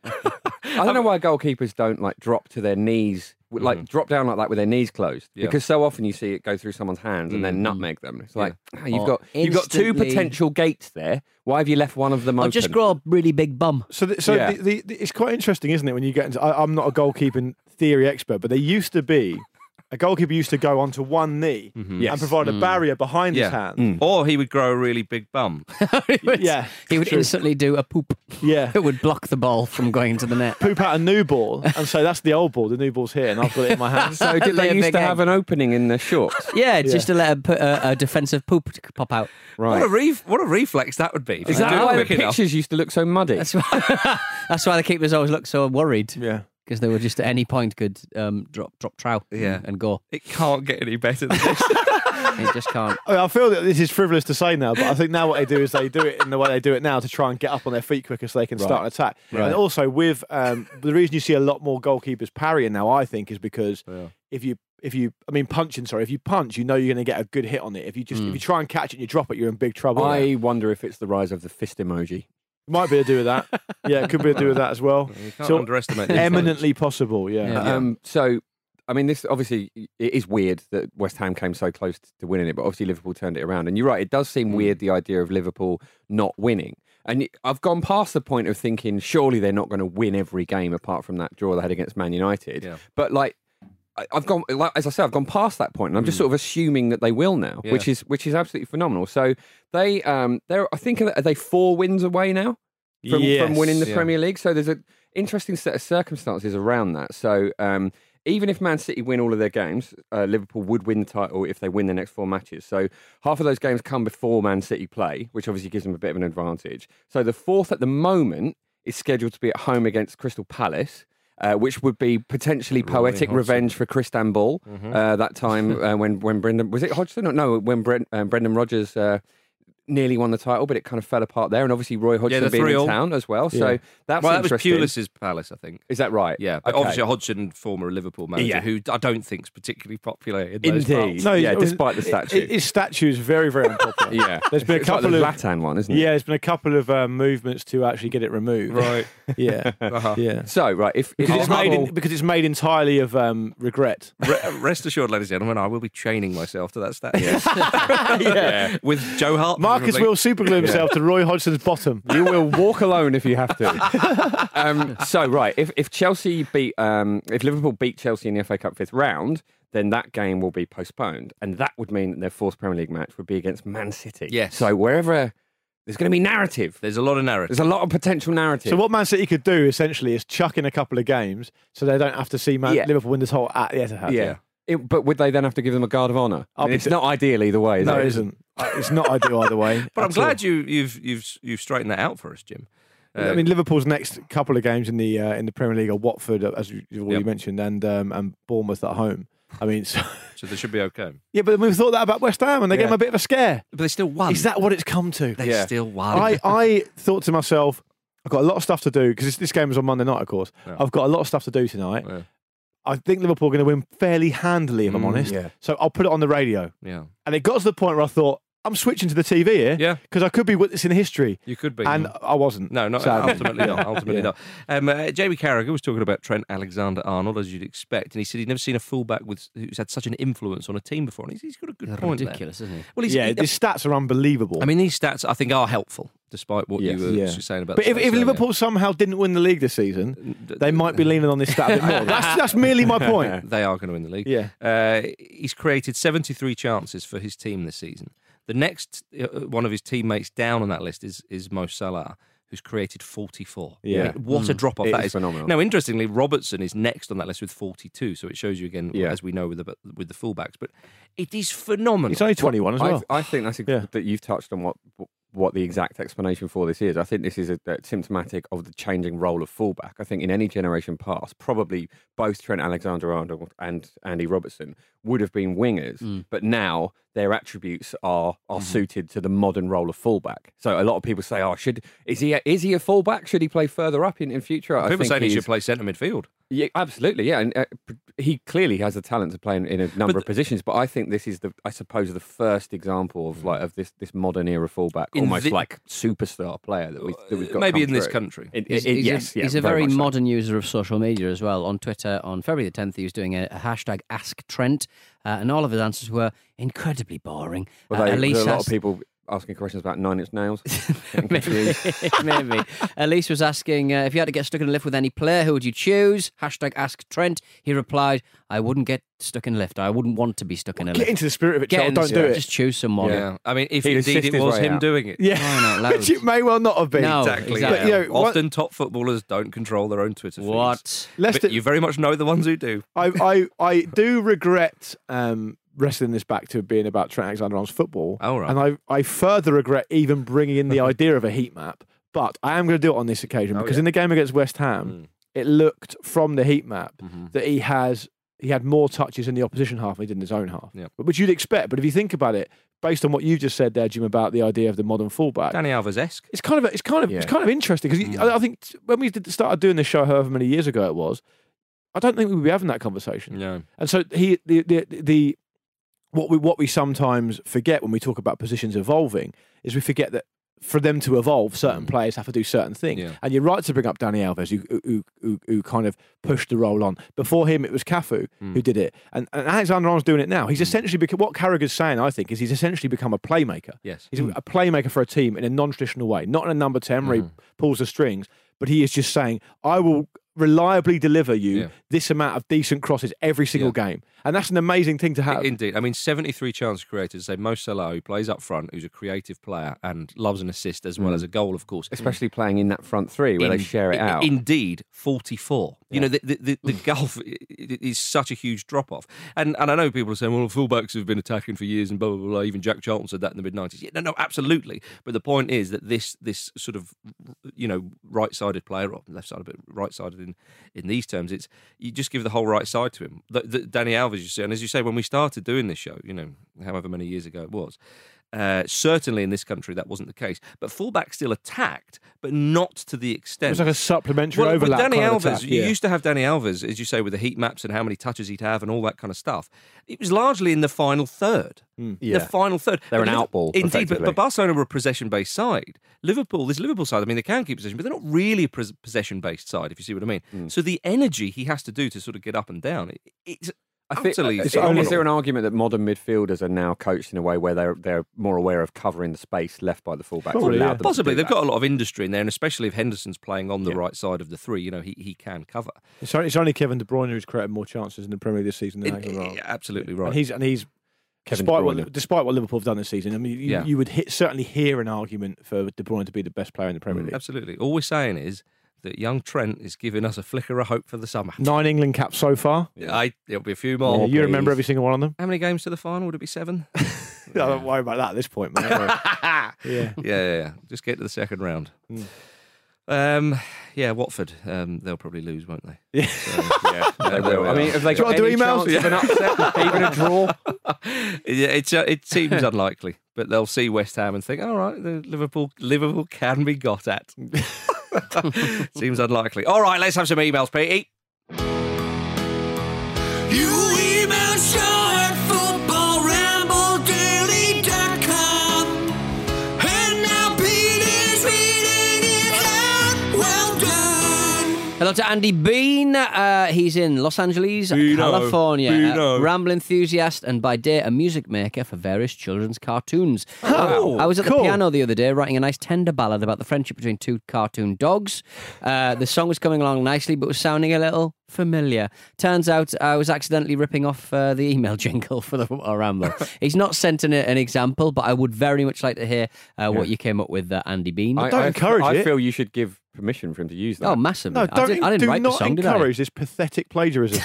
I don't know why goalkeepers don't like drop to their knees, like Mhm. drop down like that with their knees closed, Yeah. because so often you see it go through someone's hands and then Mhm. nutmeg them. It's like ah, you've Or got you've got two instantly- potential gates there. Why have you left one of them Or open? just grow a really big bum. So, the, so Yeah. the, the, the, it's quite interesting, isn't it? When you get into, I, I'm not a goalkeeping theory expert, but there used to be a goalkeeper used to go onto one knee Mhm. and Yes. provide a Mm. barrier behind Yeah. his hand. Mm. Or he would grow a really big bum. Yeah, He would true. instantly do a poop. Yeah, It would block the ball from going into the net. poop out a new ball and say that's the old ball. The new ball's here, and I've got it in my hand. So did Lay they a used big to egg. have an opening in the shorts? Yeah, just to let him put a, a defensive poop to pop out. Right. What a ref- what a reflex that would be. if Is you that do it why the quick enough. pictures used to look so muddy? That's why. That's why the keepers always look so worried Yeah. because they were just at any point could um, drop drop trow Yeah. and go. It can't get any better than this. It just can't. I, mean, I feel that this is frivolous to say now, but I think now what they do is they do it in the way they do it now to try and get up on their feet quicker so they can start Right. an attack. Right. And also with um, the reason you see a lot more goalkeepers parrying now, I think, is because Yeah. if you if you I mean punching, sorry, if you punch, you know you're going to get a good hit on it. If you just if you try and catch it and you drop it, you're in big trouble. I wonder if it's the rise of the fist emoji. Might be to do with that. Yeah, it could be to do with that as well. You can't So, underestimate the eminently possible. Yeah. Yeah. Um, so, I mean, this obviously it is weird that West Ham came so close to winning it, but obviously Liverpool turned it around. And you're right, it does seem Mm. weird the idea of Liverpool not winning. And I've gone past the point of thinking surely they're not going to win every game apart from that draw they had against Man United. Yeah. But like. I- I've gone, like, as I said, I've gone past that point, and I'm just sort of assuming that they will now, Yeah. which is which is absolutely phenomenal. So they, um, they're, I think, are they four wins away now from, from winning the Yes. Premier League? So there's an interesting set of circumstances around that. So um, even if Man City win all of their games, uh, Liverpool would win the title if they win the next four matches. So half of those games come before Man City play, which obviously gives them a bit of an advantage. So the fourth at the moment is scheduled to be at home against Crystal Palace. Uh, which would be potentially Roy poetic Hodgson. revenge for Cristambull Mhm. uh, that time uh, when when Brendan was it Hodgson? No, when Brent, um, Brendan Rodgers uh, nearly won the title, but it kind of fell apart there. And obviously Roy Hodgson the being in three all. town as well. So Yeah. that's well, that was interesting. Pulis's Palace, I think. Is that right? Yeah, but Okay. obviously Hodgson, former Liverpool manager, Yeah. who I don't think is particularly popular in those Indeed. parts. No, Yeah, I mean, despite the it- statue. it- his statue is very, very unpopular. Yeah, There's been a It's like couple the of Zlatan one, isn't it? yeah, there's been a couple of um, movements to actually get it removed. Right. Yeah. Uh-huh. Yeah. So right, if, if Because it's I'll- made I'll- in, because it's made entirely of um, regret. Re- rest assured, ladies and gentlemen, I will be chaining myself to that statue. Yeah. With Joe Hart. Marcus presumably. will superglue himself to Roy Hodgson's bottom. You will walk alone if you have to. um, so right, if if Chelsea beat, um, if Liverpool beat Chelsea in the F A Cup fifth round, then that game will be postponed, and that would mean that their fourth Premier League match would be against Man City. Yes. So wherever there's going to be narrative, There's a lot of narrative. there's a lot of potential narrative. So what Man City could do essentially is chuck in a couple of games so they don't have to see Man- Yeah. Liverpool win this whole at the Etihad. yeah. It- but would they then have to give them a guard of honour? I'll I mean, be it's d- not ideal either way. Is No, it? it isn't. Uh, It's not ideal either way. But I'm at all. glad you, you've you've you've straightened that out for us, Jim. Uh, I mean, Liverpool's next couple of games in the uh, in the Premier League are Watford, as you- you've already Yep. mentioned, and um, and Bournemouth at home. I mean, so, So they should be okay. yeah, but we've thought that about West Ham, and they gave Yeah. them a bit of a scare. But they still won. Is that what it's come to? They still won. I, I thought to myself, I've got a lot of stuff to do because this, this game was on Monday night, of course. Yeah. I've got a lot of stuff to do tonight. Yeah. I think Liverpool are going to win fairly handily, if I'm Mm, honest. yeah. So I'll put it on the radio. Yeah. And it got to the point where I thought, I'm switching to the T V here. Yeah. Because I could be witnessing history. You could be. And I wasn't. No, not sadly. ultimately not. Ultimately Yeah. not. Um, uh, Jamie Carragher was talking about Trent Alexander-Arnold, as you'd expect, and he said he'd never seen a fullback with who's had such an influence on a team before. And he's, he's got a good point there. Ridiculous, isn't he? Well, he's, yeah, he- his stats are unbelievable. I mean, these stats I think are helpful, despite what Yes. you were Yeah. saying about. But the if, stats if earlier. Liverpool somehow didn't win the league this season, they might be leaning on this stat a bit more. That's, that's merely my point. They are going to win the league. Yeah. Uh, he's created seventy-three chances for his team this season. The next uh, one of his teammates down on that list is is Mo Salah, who's created forty-four. Yeah. I mean, what a Mm. drop off It that is is. phenomenal. Now, interestingly, Robertson is next on that list with forty-two. So it shows you again, Yeah. as we know with the with the fullbacks, but it is phenomenal. He's only twenty-one as I, well. I think that's ex- that you've touched on what what the exact explanation for this is. I think this is a, a symptomatic of the changing role of fullback. I think in any generation past, probably both Trent Alexander-Arnold and Andy Robertson would have been wingers, Mm. but now their attributes are are suited to the modern role of fullback. So a lot of people say, "Oh, should is he a, is he a fullback? Should he play further up in, in future?" I People think saying he he's- should play centre midfield. Yeah, absolutely. Yeah, and uh, p- he clearly has the talent to play in, in a number of positions. But I think this is the, I suppose, the first example of like of this this modern era fullback, In almost the- like superstar player that we that we've got. Maybe come in this through. country. It- He's, it- it- he's yes, a, yeah, he's a very, much so. modern user of social media as well. On Twitter, on February the tenth, he was doing a, a hashtag Ask Trent, uh, and all of his answers were incredibly boring. Were Uh, they- Elise were a lot asked- of people asking questions about Nine Inch Nails. maybe, maybe. Elise was asking uh, if you had to get stuck in a lift with any player, who would you choose? Hashtag Ask Trent. He replied, "I wouldn't get stuck in a lift. I wouldn't want to be stuck in a Get lift. into the spirit of it, Get Charles. in the Don't do spirit. it. Just choose someone. Yeah. I mean, if He'd indeed assist it his was way him out. doing it. Yeah, Why not? Loud. which it may well not have been. No, Exactly. exactly. But, you know, what- Often top footballers don't control their own Twitter feeds. What? Leicester- But you very much know the ones who do. I, I, I do regret um, wrestling this back to being about Trent Alexander-Arnold's football. Oh, right. And I, I further regret even bringing in the idea of a heat map. But I am going to do it on this occasion Oh, because yeah. in the game against West Ham, Mm. it looked from the heat map Mhm. that he has he had more touches in the opposition half than he did in his own half. Yeah. But which you'd expect. But if you think about it, based on what you just said there, Jim, about the idea of the modern fullback, Danny Alves-esque. it's kind of it's kind of it's Yeah. kind of interesting because Mm. I, I think t- when we did, started doing this show, however many years ago it was, I don't think we would be having that conversation. No. And so he the the the what we what we sometimes forget when we talk about positions evolving is we forget that for them to evolve, certain players have to do certain things. Yeah. And you're right to bring up Danny Alves, who who, who who kind of pushed the role on. Before him, it was Cafu who did it, and, and Alexander-Arnold's doing it now. He's essentially become what Carragher's saying. I think is he's essentially become a playmaker. Yes. He's a playmaker for a team in a non-traditional way, not in a number ten where he Mm-hmm. pulls the strings, but he is just saying, I will reliably deliver you Yeah. this amount of decent crosses every single game. And that's an amazing thing to have. Indeed. I mean, seventy-three chances created. Say Mo Salah, who plays up front, who's a creative player and loves an assist as well Mm. as a goal, of course. Especially playing in that front three where In- they share it i- out. Indeed, forty-four. You know, the the, the, the gulf i- i- is such a huge drop off. And and I know people are saying, well, fullbacks have been attacking for years and blah, blah, blah. Even Jack Charlton said that in the mid nineties. Yeah, no, no, absolutely. But the point is that this this sort of, you know, right-sided player, or left-sided, but right-sided in, in these terms, it's you just give the whole right side to him. The, the, Danny Alves, you see, and as you say, when we started doing this show, you know, however many years ago it was, Uh, certainly in this country that wasn't the case. But fullback still attacked, but not to the extent. It was like a supplementary well, overlap With Danny kind of Alves, attack, you yeah. used to have Danny Alves, as you say, with the heat maps and how many touches he'd have and all that kind of stuff. It was largely in the final third. Mm. Yeah. The final third. They're But an Liv- outball, Indeed, but, effectively. but Barcelona were a possession-based side. Liverpool, this Liverpool side, I mean, they can keep possession, but they're not really a pos- possession-based side, if you see what I mean. Mm. So the energy he has to do to sort of get up and down, it, it's I think, utterly is, phenomenal. is there an argument that modern midfielders are now coached in a way where they're they're more aware of covering the space left by the fullbacks? Probably, allowed yeah. them to Possibly. do They've that? got a lot of industry in there, and especially if Henderson's playing on the right side of the three, you know, he, he can cover. It's only, it's only Kevin De Bruyne who's created more chances in the Premier League this season than It- Alexander-Arnold. yeah, absolutely right. And he's and he's Kevin despite De Bruyne. what despite what Liverpool have done this season. I mean, you, Yeah. you would hit, certainly hear an argument for De Bruyne to be the best player in the Premier League. Absolutely. All we're saying is that young Trent is giving us a flicker of hope for the summer. Nine England caps so far. Yeah, I, there'll be a few more. Yeah, you remember please. every single one of them. How many games to the final? Would it be seven? I don't worry about that at this point, mate. yeah. yeah, yeah, yeah. Just get to the second round. Mm. Um, yeah, Watford. Um, they'll probably lose, won't they? Yeah, so, yeah. They will. I mean, have they Do you got want to any do emails? chance of an upset, even a draw? Yeah, it's uh, it seems unlikely, but they'll see West Ham and think, all right, the Liverpool Liverpool can be got at. Seems unlikely. All right, let's have some emails, Petey. You email show at football ramble daily dot com. And now Peter's reading it out. Well done. Hello to Andy Bean. Uh, he's in Los Angeles, Beano, California. Beano. Uh, ramble enthusiast and by day a music maker for various children's cartoons. Oh, I was at cool. the piano the other day writing a nice tender ballad about the friendship between two cartoon dogs. Uh, the song was coming along nicely but was sounding a little familiar. Turns out I was accidentally ripping off uh, the email jingle for the Football Ramble. He's not sent in a, an example, but I would very much like to hear uh, what Yeah. you came up with, uh, Andy Bean. I, Don't I, encourage I it. feel you should give permission for him to use that. Oh, massively. No, I, don't, did, I didn't do write not the song, did I? encourage this pathetic plagiarism.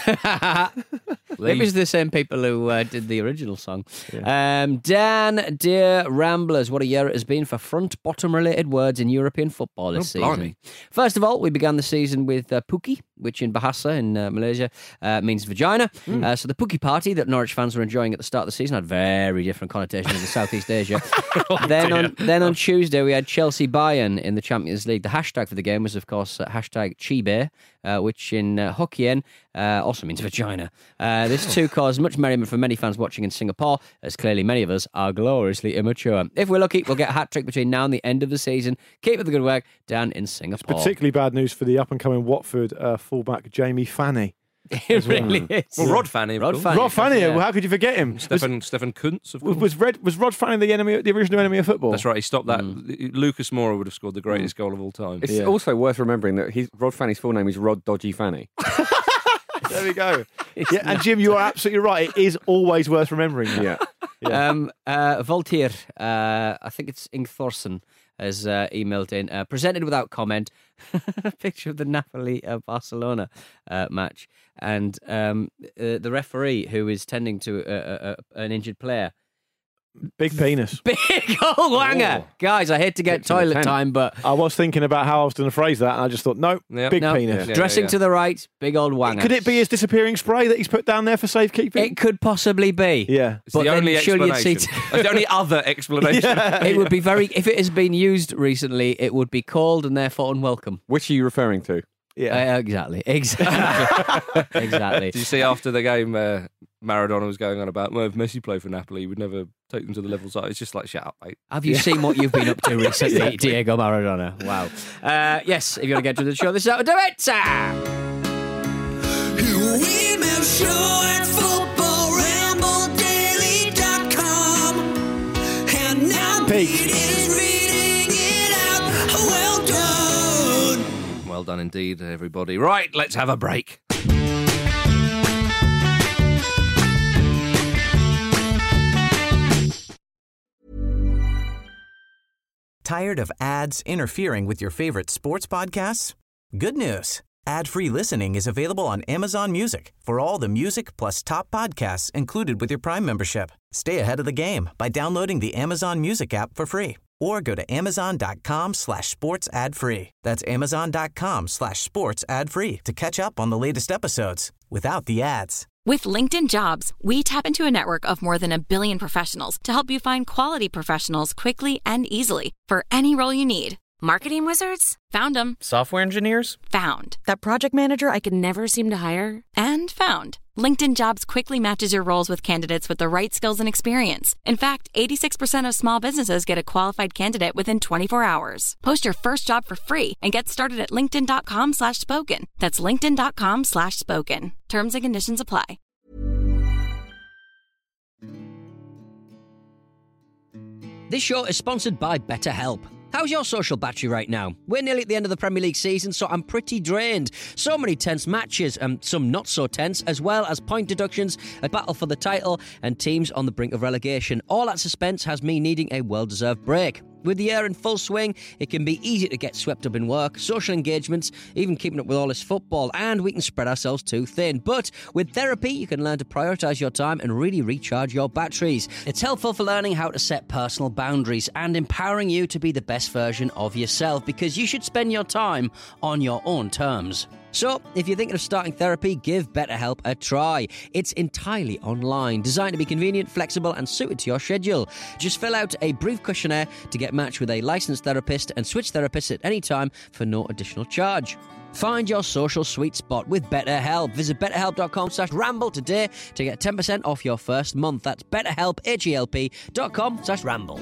Maybe it's the same people who uh, did the original song. Um, Dan, dear Ramblers, what a year it has been for front-bottom related words in European football this Oh, season. blimey. First of all, we began the season with uh, Pookie, which in Bahasa in uh, Malaysia uh, means vagina. Hmm. Uh, so the Pookie party that Norwich fans were enjoying at the start of the season had very different connotations in Southeast Asia. Oh, then on then on Tuesday we had Chelsea Bayern in the Champions League. The hashtag for the game was of course uh, hashtag Chibe, uh, which in uh, Hokkien uh, also means vagina. Uh, this too caused much merriment for many fans watching in Singapore, as clearly many of us are gloriously immature. If we're lucky, we'll get a hat trick between now and the end of the season. Keep up the good work, Dan in Singapore. Particularly bad news for the up-and-coming Watford uh, fullback Jamie Fanny. It really is. Well, Rod Fanny. of Rod course. Fanny. Rod Fanny, Yeah. well, how could you forget him? Stefan Stefan Kuntz, of Was, course. was, Red, was Rod Fanny the enemy, the original enemy of football? That's right. He stopped that. Mm. Lucas Moura would have scored the greatest goal of all time. It's Yeah. also worth remembering that his, Rod Fanny's full name is Rod Dodgy Fanny. There we go. Yeah, and Jim, you are absolutely right. It is always worth remembering. That. Yeah. Um, uh, Voltaire, uh, I think it's Ing Thorson, has uh, emailed in, uh, presented without comment, a picture of the Napoli-Barcelona uh, match, and um, uh, the referee who is tending to uh, uh, an injured player. Big penis. Big old wanger. Oh. Guys, I hate to get Get to the toilet tent. time, but I was thinking about how I was going to phrase that, and I just thought, no, Yep. big no, penis. Yeah, dressing yeah. to the right, big old wanger. Could it be his disappearing spray that he's put down there for safekeeping? It could possibly be. yeah. It's But the then only surely you'd see explanation. It's the only other explanation. It would be very, if it has been used recently, it would be cold and therefore unwelcome. Which are you referring to? Yeah. Uh, exactly, exactly, exactly. Did you see after the game, uh, Maradona was going on about, well, if Messi played for Napoli, he would never take them to the level side. It's just like, shut up, mate. Have you seen what you've been up to recently, Diego Maradona? Wow. Uh, yes, if you want to get to the show, this is how to do it. You email show at football ramble daily dot com. And now Pete. Pete is reading it out. Well done. Well done indeed, everybody. Right, let's have a break. Tired of ads interfering with your favorite sports podcasts? Good news. Ad-free listening is available on Amazon Music for all the music plus top podcasts included with your Prime membership. Stay ahead of the game by downloading the Amazon Music app for free or go to amazon.com slash sports ad free. That's amazon.com slash sports ad free to catch up on the latest episodes without the ads. With LinkedIn Jobs, we tap into a network of more than a billion professionals to help you find quality professionals quickly and easily for any role you need. Marketing wizards? Found them. Software engineers? Found. That project manager I could never seem to hire? And found. LinkedIn Jobs quickly matches your roles with candidates with the right skills and experience. In fact, eighty-six percent of small businesses get a qualified candidate within twenty-four hours. Post your first job for free and get started at linkedin.com slash spoken. That's linkedin.com slash spoken. Terms and conditions apply. This show is sponsored by BetterHelp. How's your social battery right now? We're nearly at the end of the Premier League season, so I'm pretty drained. So many tense matches, and some not so tense, as well as point deductions, a battle for the title, and teams on the brink of relegation. All that suspense has me needing a well-deserved break. With the year in full swing, it can be easy to get swept up in work, social engagements, even keeping up with all this football, and we can spread ourselves too thin. But with therapy, you can learn to prioritise your time and really recharge your batteries. It's helpful for learning how to set personal boundaries and empowering you to be the best version of yourself, because you should spend your time on your own terms. So, if you're thinking of starting therapy, give BetterHelp a try. It's entirely online, designed to be convenient, flexible, and suited to your schedule. Just fill out a brief questionnaire to get matched with a licensed therapist and switch therapists at any time for no additional charge. Find your social sweet spot with BetterHelp. Visit betterhelp.com slash ramble today to get ten percent off your first month. That's betterhelp, H-E-L-P dot com slash ramble.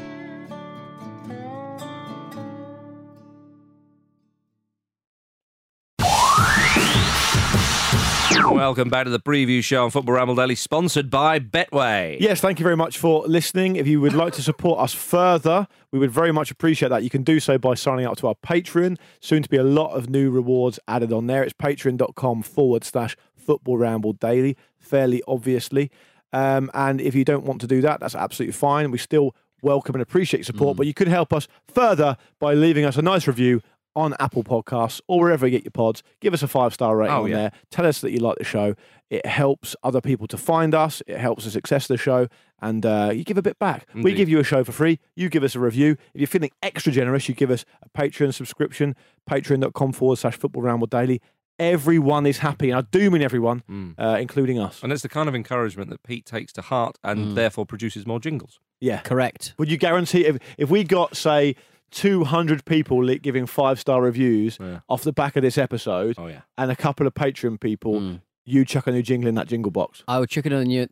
Welcome back to the preview show on Football Ramble Daily, sponsored by Betway. Yes, thank you very much for listening. If you would like to support us further, we would very much appreciate that. You can do so by signing up to our Patreon. Soon to be a lot of new rewards added on there. It's patreon.com forward slash Football Ramble Daily, fairly obviously. Um, and if you don't want to do that, that's absolutely fine. We still welcome and appreciate your support, mm. but you could help us further by leaving us a nice review on Apple Podcasts or wherever you get your pods. Give us a five-star rating oh, on yeah. there. Tell us that you like the show. It helps other people to find us. It helps the success of the show. And uh, you give a bit back. Indeed. We give you a show for free. You give us a review. If you're feeling extra generous, you give us a Patreon subscription, patreon.com forward slash Football Ramble Daily. Everyone is happy. And I do mean everyone, mm. uh, including us. And it's the kind of encouragement that Pete takes to heart and mm. therefore produces more jingles. Yeah. Correct. Would you guarantee, if, if we got, say, two hundred people li- giving five-star reviews yeah. off the back of this episode, oh, yeah. and a couple of Patreon people, mm. you chuck a new jingle in that jingle box? I would chuck it on the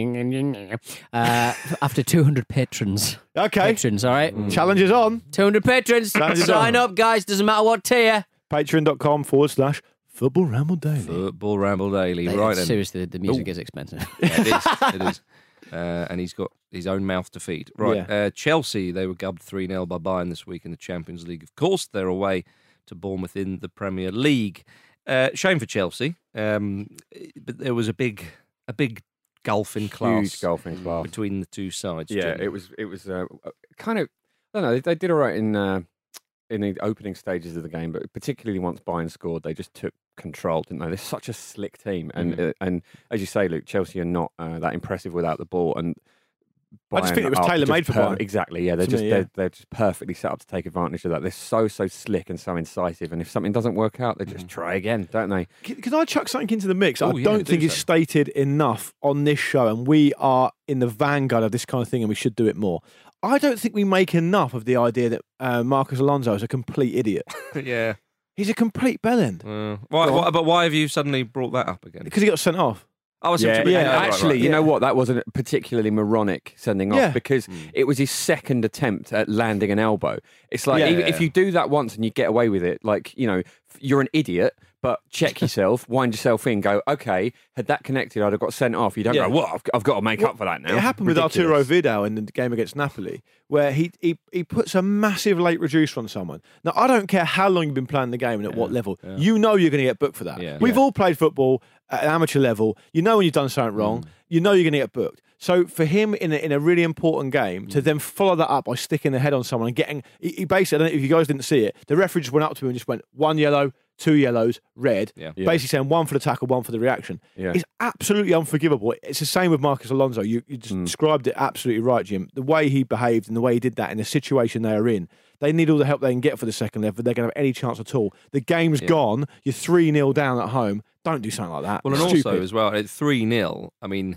new, uh, after two hundred patrons. Okay. Patrons, all right? Mm. Challenge is on. two hundred patrons. Challenge is Sign on. up, guys. Doesn't matter what tier. Patreon.com forward slash Football Ramble Daily. Football Ramble Daily. They, right then. Seriously, the music Ooh. is expensive. Yeah, it is. It is. Uh, and he's got his own mouth to feed. Right, Yeah. uh, Chelsea, they were gubbed three nil by Bayern this week in the Champions League. Of course, they're away to Bournemouth in the Premier League. Uh, shame for Chelsea, um, but there was a big a big gulf in class. Huge gulf in class. Between the two sides. Yeah, Jim. it was it was uh, kind of, I don't know, they, they did all right in uh, in the opening stages of the game, but particularly once Bayern scored, they just took control, didn't they? They're such a slick team, and Mm. uh, and as you say, Luke, Chelsea are not uh, that impressive without the ball, and I just think it was Bayern are tailor-made just for per- Bayern. Exactly, yeah. They're To just me, yeah. They're, they're just perfectly set up to take advantage of that. They're so so slick and so incisive, and if something doesn't work out, they just try again, don't they? Can, can I chuck something into the mix? Oh, I yeah, don't do think it's so. stated enough on this show, and we are in the vanguard of this kind of thing, and we should do it more. I don't think we make enough of the idea that uh, Marcus Alonso is a complete idiot. yeah. He's a complete bellend. Uh, why, Go on. why, but why have you suddenly brought that up again? Because he got sent off. Oh, it's Yeah, a- yeah, right, right, actually, right. you know what? That wasn't a particularly moronic sending off Yeah. because it was his second attempt at landing an elbow. It's like Yeah. if, if you do that once and you get away with it, like, you know, you're an idiot, but check yourself, wind yourself in, go, okay, had that connected, I'd have got sent off. You don't Yeah. go, what? I've, I've got to make up for that now. It happened Ridiculous. with Arturo Vidal in the game against Napoli, where he, he he puts a massive late reducer on someone. Now, I don't care how long you've been playing the game and at what level. You know you're going to get booked for that. Yeah. We've Yeah. all played football at an amateur level. You know when you've done something wrong. You know you're going to get booked. So for him in a, in a really important game to then follow that up by sticking the head on someone and getting, he, he basically, I don't know if you guys didn't see it, the referee just went up to him and just went, one yellow, two yellows, red. Yeah. Yeah. Basically saying one for the tackle, one for the reaction. Yeah. It's absolutely unforgivable. It's the same with Marcus Alonso. You, you just described it absolutely right, Jim. The way he behaved and the way he did that in the situation they are in, they need all the help they can get for the second leg, if they're going to have any chance at all. The game's Yeah. gone. You're three nil down at home. Don't do something like that. Well, and Stupid. also as well, at three nil, I mean,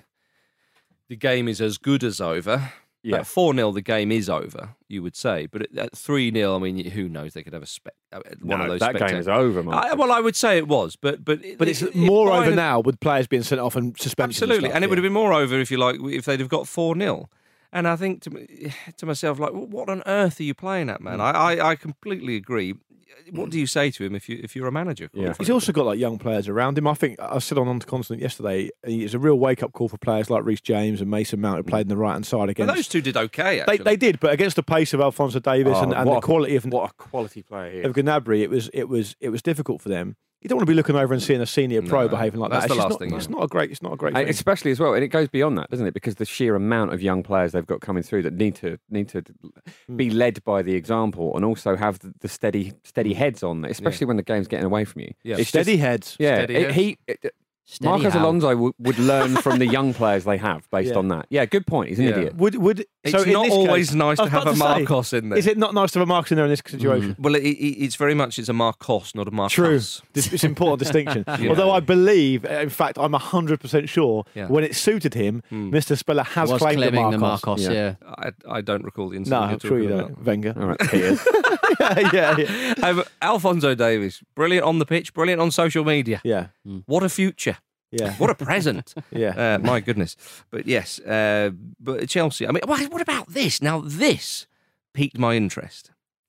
the game is as good as over. Yeah. At four nil, the game is over, you would say. But at- at three nil, I mean, who knows? They could have a spec. uh, One No, of those that game spectator- is over, Mark. I, well, I would say it was, but but But it's it- more it- over Bayern- now with players being sent off and suspended. Absolutely, and, and it would have been more over if you like if they'd have got four nil. And I think to me- to myself, like, what on earth are you playing at, man? I, I, I completely agree. What do you say to him if you if you're a manager? Yeah. He's also got like young players around him. I think I said on On to Constant yesterday, it's a real wake up call for players like Reece James and Mason Mount who played in the right hand side But against. those two did okay. They, Actually. they did, but against the pace of Alphonso Davies Oh, and, and what the a- quality of What a quality player he is. of Gnabry, it was it was it was difficult for them. you don't want to be looking over and seeing a senior pro No, behaving like that's that. the It's just last not, thing you It's want. not a great. It's not a great. And thing. especially as well, and it goes beyond that, doesn't it? Because the sheer amount of young players they've got coming through that need to need to be led by the example, and also have the, the steady steady heads on, especially when the game's getting away from you. Yeah. It's Steady just- heads. Yeah, Steady it- heads. he. It, Steady Marcos how? Alonso w- would learn from the young players they have based Yeah. on that. Yeah, good point. He's an Yeah. idiot. Would would It's so in not this always case- nice I to was have about a say, Marcos in there. Is it not nice to have a Marcos in there in this situation? Well, it, it, it's very much it's a Marcos, not a Marcos. True. This- It's an important distinction. Yeah. Although I believe, in fact, I'm one hundred percent sure Yeah. when it suited him, Mister Speller has Was claimed claiming the the Marcos. Marcos, yeah. I, I don't recall the No, incident. I'm you're sure you talking don't. about. Wenger. All right, Piers. yeah, yeah, yeah. Um, Alphonso Davies, brilliant on the pitch, brilliant on social media. Yeah. What a future. Yeah. What a present. Yeah. Uh, my goodness. But yes, uh, but Chelsea. I mean, what, what about this? Now, this piqued my interest.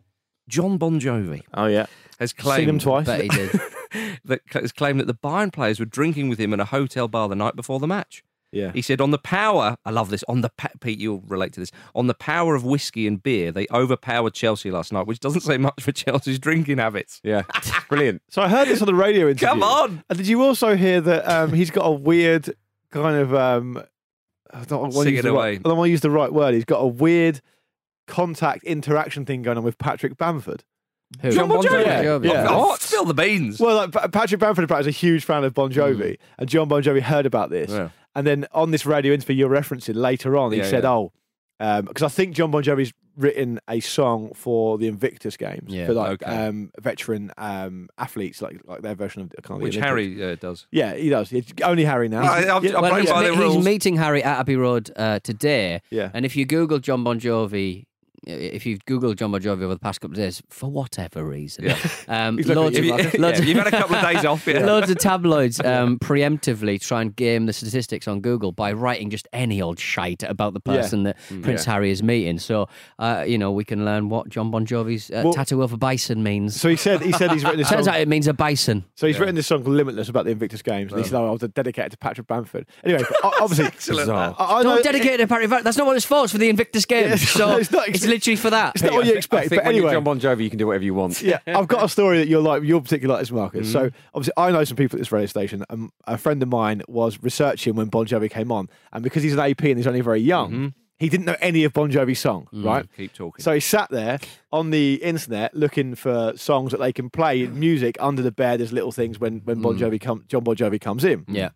John Bon Jovi. Oh, yeah. Has claimed. Seen him twice. Bet he did. that has claimed that the Bayern players were drinking with him in a hotel bar the night before the match. Yeah. He said, on the power, I love this, on the, pa- Pete, you'll relate to this, on the power of whiskey and beer, they overpowered Chelsea last night, which doesn't say much for Chelsea's drinking habits. Yeah, brilliant. So I heard this on the radio interview. Come on! And did you also hear that um, he's got a weird kind of... Um, I don't want to Sing use it the away. right, I don't want to use the right word. He's got a weird contact interaction thing going on with Patrick Bamford. Who? John Bon Jovi? Yeah, yeah. Oh, what? Spill the beans. Well, like, Pa- Patrick Bamford apparently is a huge fan of Bon Jovi, and John Bon Jovi heard about this. Yeah. And then on this radio interview you're referencing later on, he Yeah, said, yeah. oh, because I think John Bon Jovi's written a song for the Invictus Games, Yeah, for like okay. um, veteran um, athletes, like like their version of I can't Which think of the Olympics. Harry uh, does. Yeah, he does. It's only Harry now. I- I'm- Yeah, I'm Well, playing he's, by the me- he's rules. meeting Harry at Abbey Road uh, today. Yeah. And if you Google John Bon Jovi, if you've Googled John Bon Jovi over the past couple of days, for whatever reason, Yeah. um, He's looking loads, at of, you, Marcus. loads, Yeah, you've had a couple of days off, yeah. loads of tabloids um, preemptively try and game the statistics on Google by writing just any old shite about the Yeah. person that Prince Yeah. Harry is meeting. So, uh, you know, we can learn what John Bon Jovi's uh, Well- tattoo of a bison means. So he said he said he's written this Turns song. out it means a bison. So he's written this song called Limitless about the Invictus Games, and he said, "Oh, I was dedicated to Patrick Bamford." Anyway, but o- obviously, excellent, I, I know Don't dedicate it to Patrick. That's not what it's for. It's for the Invictus Games. Yeah, so it's not- it's literally for that. It's not what you I expect. think But when anyway, you're John Bon Jovi, you can do whatever you want. yeah, I've got a story that you're like, you're particularly like this, Marcus. So Mm-hmm. obviously, I know some people at this radio station. Um, a friend of mine was researching when Bon Jovi came on, and because he's an A P and he's only very young, Mm-hmm. he didn't know any of Bon Jovi's song, Mm. right? Keep talking. So he sat there on the internet looking for songs that they can play music under the bed as little things when when Bon Jovi come, John Bon Jovi comes in. Yeah.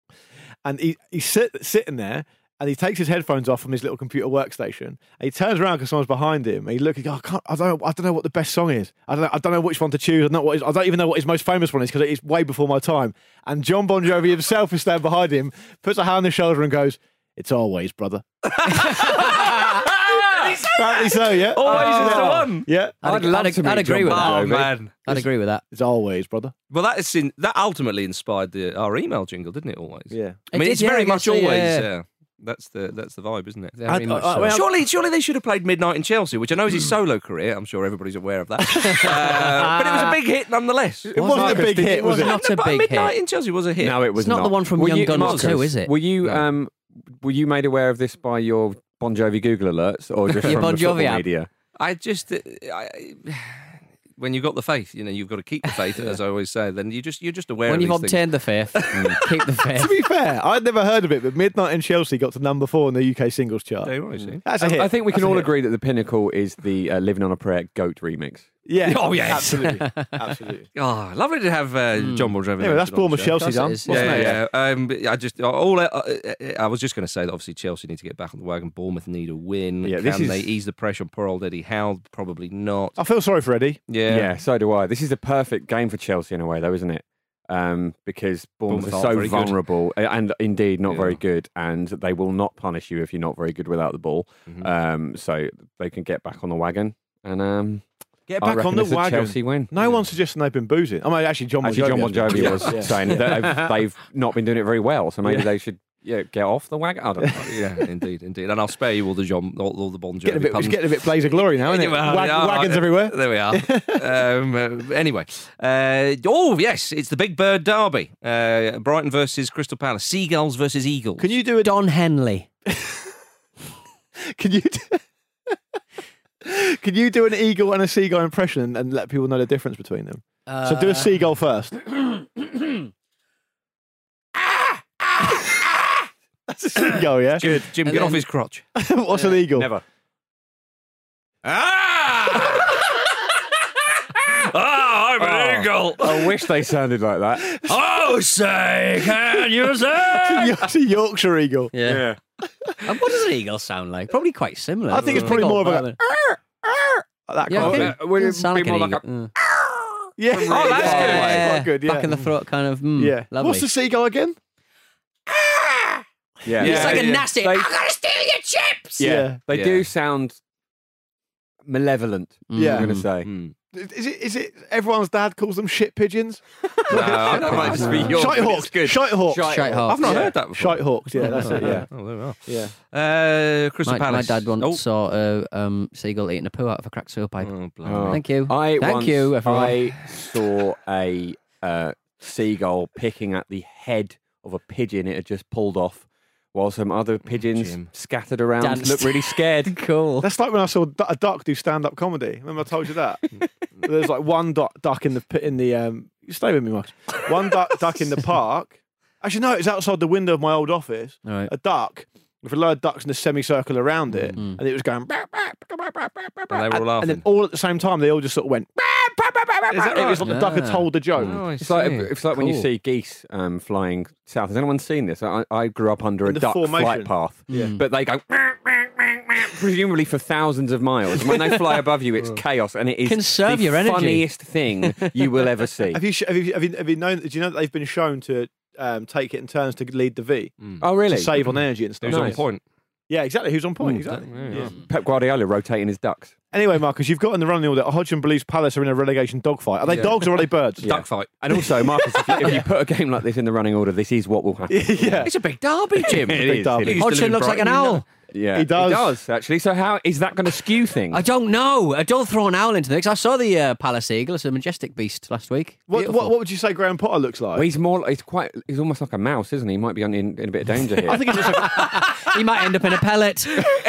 And he he's sit, sitting there. And he takes his headphones off from his little computer workstation. And he turns around because someone's behind him. And he looks, oh, I, can't, I don't know, I don't know what the best song is. I don't know, I don't know which one to choose. I don't know what his, I don't even know what his most famous one is because it's way before my time. And John Bon Jovi himself is standing behind him, puts a hand on his shoulder and goes, "It's always, brother." Apparently so, yeah. Always is the Yeah. one. Yeah. I'd love I'd, to meet I'd agree John with Bon that. Oh, Jovi. man. I'd agree with that. It's always, brother. Well, that is in, that ultimately inspired the our email jingle, didn't it? Always. Yeah. I mean, It it's did, yeah, very I much guess so, always. yeah. Yeah. That's the that's the vibe, isn't it? Very I- much I- so. well, Surely, surely they should have played Midnight in Chelsea, which I know is his solo career. I'm sure everybody's aware of that. uh, but it was a big hit nonetheless. It wasn't a big hit, It was was it? not a But big Midnight hit. in Chelsea was a hit. No, it was It's not the one from Were Young you- Guns Marcus, too, is it? Were you No. um were you made aware of this by your Bon Jovi Google alerts or just Your from Bon the football Jovi app? media? I just, uh, I, when you've got the faith, you know, you've got to keep the faith, as I always say. Then you just you're just aware. When of you've these things. obtained the faith, keep the To faith. be fair, I'd never heard of it, but Midnight in Chelsea got to number four in the U K singles chart. Yeah, right, see. That's a I, hit. I think we That's can a all hit. agree that the pinnacle is the uh, "Living on a Prayer" Goat remix. Yeah. Oh, yes. Absolutely. Absolutely. Oh, lovely to have uh, John Bon Jovi. Anyway, that's mentioned on Bournemouth the show. Chelsea done. is, What's Yeah, next? yeah. Um, I just all I, I, I was just going to say that obviously Chelsea need to get back on the wagon. Bournemouth need a win. Yeah, Can this is- they ease the pressure on poor old Eddie Howe? Probably not. I feel sorry for Eddie. Yeah, Yeah, so do I. This is a perfect game for Chelsea in a way, though, isn't it? Um, because Bournemouth, Bournemouth are aren't so very good. vulnerable uh, and indeed not Yeah. very good, and they will not punish you if you're not very good without the ball. Mhm. Um, so they can get back on the wagon and um, Get I back reckon on the it's a wagon. Chelsea win. No one's suggesting they've been boozing. I mean, actually, John Bon Actually, John Bon Jovi Jovi has. was Yeah. saying that they've, they've not been doing it very well, so maybe Yeah. they should yeah, get off the wagon. I don't know. yeah, indeed, indeed. And I'll spare you all the John, all, all the Bon Jovi Getting a bit, puns. it's getting a bit Blaze of Glory now, isn't it? Well, Wag- yeah, wagons uh, everywhere. There we are. um, uh, anyway, uh, oh yes, it's the Big Bird Derby. Uh, Brighton versus Crystal Palace. Seagulls versus Eagles. Can you do a Don Henley. Can you do, Can you do an eagle and a seagull impression and, and let people know the difference between them? so do a seagull first. That's a seagull, yeah? Good. Jim, And get then- off his crotch. What's an eagle? Never. Ah! Ah, I'm an eagle. I wish they sounded like that. Oh, say, can you say? It's a Yorkshire eagle. Yeah. And what does an eagle sound like? Probably quite similar. I think it's probably more of a that Yeah, kind okay. of thing. Uh, would Doesn't it sound be like more an like eagle. a- Mm. Yeah. Oh, that's yeah, good. yeah, quite good. Yeah. Back in the throat, kind of. Mm, yeah. Lovely. What's the seagull again? Yeah. It's like a yeah. nasty. They- I'm gonna steal your chips. Yeah, Yeah. they Yeah. do sound malevolent. Yeah. I'm going to say. Mm. Is it? Is it? Everyone's dad calls them shit pigeons. No, I don't like to be yours. Shite but hawks. it's good. Shite hawks. Shite hawks. I've not Yeah. heard that before. Shite hawks. Yeah, that's it. Yeah. Oh, there we are. Yeah. Uh, Crystal My, my Palace. dad once Oh. saw a um, seagull eating a poo out of a cracked sewer pipe. Oh, blimey. Oh. Thank you. I Thank once, you, everyone. I saw a uh, seagull picking at the head of a pigeon it had just pulled off, while some other pigeons Jim. scattered around Danced. looked really scared. Cool. That's like when I saw a duck do stand-up comedy. Remember I told you that? There's like one duck, duck in the pit in the. Um, you stay with me, Marcus. One duck, duck in the park. Actually, no, it's outside the window of my old office. All right. A duck with a load of ducks in a semicircle around it, Mm. and it was going. "Bah, bah, bah, bah, bah, bah, bah, bah," And they were all and then laughing. all at the same time, they all just sort of went. "Bah, bah, bah, bah, bah, bah." that It was right? like the duck had Ah. told the joke. Oh, I It's like see. it's like when you Cool. see geese um, flying south. Has anyone seen this? I, I grew up under In a the duck formation. flight path, Yeah. but they go presumably for thousands of miles. And when they fly above you, it's chaos, and it is Conserve the your energy. funniest thing you will ever see. Have you, sh- have you have you have you known? Do you know that they've been shown to um, take it in turns to lead the V Oh, really? to save on energy and stuff? Who's on Nice. point? Yeah, exactly. Who's on point? Mm. Exactly. Yeah, Yeah. Pep Guardiola rotating his ducks. Anyway, Marcus, you've got in the running order. Hodgson believes Palace are in a relegation dogfight. Are they Yeah. dogs or are they birds? Duck fight. And also, Marcus, if you, if you put a game like this in the running order, this is what will happen. yeah. It's a big derby, Jim. It big is, derby. it is. He used to live Hodgson in looks like an Brighton, owl. didn't Yeah, He does. He does, actually. So how is that going to skew things? I don't know. I don't throw an owl into the mix. I saw the uh, Palace Eagle. It's a majestic beast last week. What, Beautiful. what, what would you say Graham Potter looks like? Well, he's more. He's quite. He's almost like a mouse, isn't he? He might be on, in, in a bit of danger here. I think it's just like, He might end up in a pellet.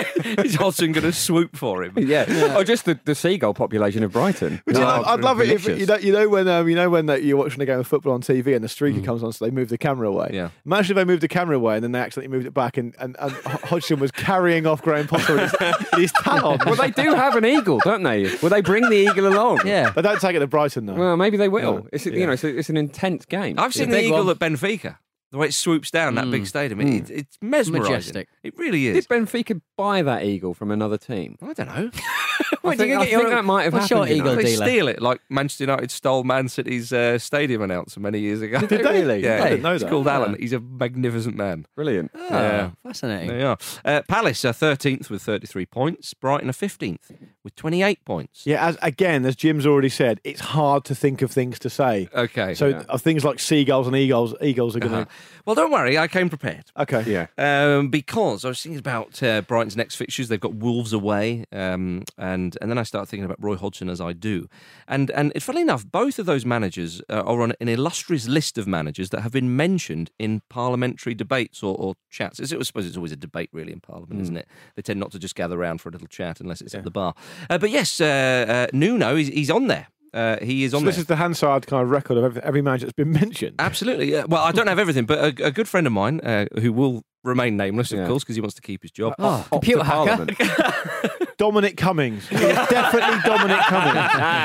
Is Hodgson going to swoop for him? yeah. Or just the, the seagull population of Brighton. Would you know, I'd love it if Delicious. you know, you know when um, you know when that you're watching a game of football on T V and the streaker comes on, so they move the camera away. Yeah. Imagine if they moved the camera away and then they accidentally moved it back, and, and, and Hodgson was carrying off Graham Potter with his, with his talon. Well, they do have an eagle, don't they? Will they bring the eagle along? Yeah. They don't take it to Brighton though. Well, maybe they will. No. It's a- Yeah. you know, it's, a, it's an intense game. I've seen Yeah. the Big eagle one. at Benfica. The way it swoops down that big stadium, it, it, it's mesmerising. Majestic. It really Did is. Benfica buy that eagle from another team? I don't know. I Wait, think, you I get your think own- that might have what's happened. your you know. eagle They dealer? steal it like Manchester United stole Man City's uh, stadium announcer many years ago. Did they really? Yeah, I didn't know he's that. called Yeah. Alan. He's a magnificent man. Brilliant. Oh, Yeah. fascinating. There you are. Uh, Palace are thirteenth with thirty-three points. Brighton are fifteenth with twenty-eight points. Yeah, as again, as Jim's already said, it's hard to think of things to say. Okay. So Yeah. uh, things like seagulls and eagles, eagles are going to. Uh-huh. Well, don't worry. I came prepared. Okay. Yeah. Um, because I was thinking about uh, Brighton's next fixtures. They've got Wolves away, um, and and then I started thinking about Roy Hodgson, as I do, and and funnily enough, both of those managers uh, are on an illustrious list of managers that have been mentioned in parliamentary debates or, or chats. Is it- I suppose it's always a debate, really, in Parliament, Mm. isn't it? They tend not to just gather around for a little chat unless it's at the bar. Uh, but yes, uh, uh, Nuno, he's, he's on there. Uh, he is on So there. this is the Hansard kind of record of every, every manager that's been mentioned. Absolutely, yeah. Well, I don't have everything, but a, a good friend of mine uh, who will remain nameless, of Yeah. course, because he wants to keep his job. Oh, Opt computer to hacker. Parliament. Dominic Cummings. It's definitely Dominic Cummings.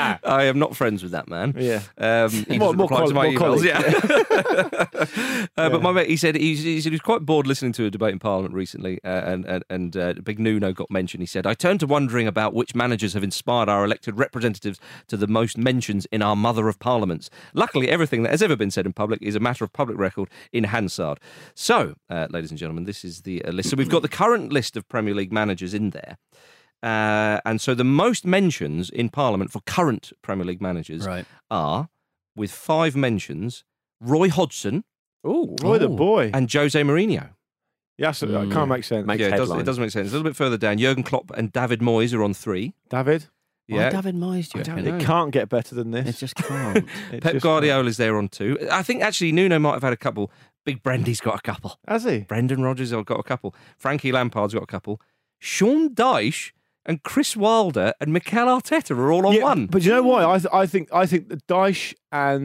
I am not friends with that man. Yeah. Um, he More- doesn't more reply to my coll- more emails. Yeah. uh, But my mate, he said he, he said he was quite bored listening to a debate in Parliament recently, uh, and and, and uh, Big Nuno got mentioned. He said, "I turned to wondering about which managers have inspired our elected representatives to the most mentions in our mother of parliaments. Luckily, everything that has ever been said in public is a matter of public record in Hansard." So, uh, ladies and gentlemen, this is the uh, list. So we've got the current list of Premier League managers in there. Uh, and so the most mentions in Parliament for current Premier League managers Right. are, with five mentions, Roy Hodgson Ooh. Roy the boy. and Jose Mourinho. Yes, it kind of makes sense. Makes yeah, it does, headlines. it does make sense. A little bit further down, Jurgen Klopp and David Moyes are on three. David, Why Yeah. David Moyes, do you I don't reckon? know. it can't get better than It this. just can't. It Pep just Guardiola's there on two. I think actually Nuno might have had a couple. Big Brendy's got a couple. can't. Has he? Brendan Rodgers has got a couple. Frankie Lampard's got a couple. Sean Dyche and Chris Wilder and Mikel Arteta are all on Yeah, one. But you know why? I th- I think I think that Dyche and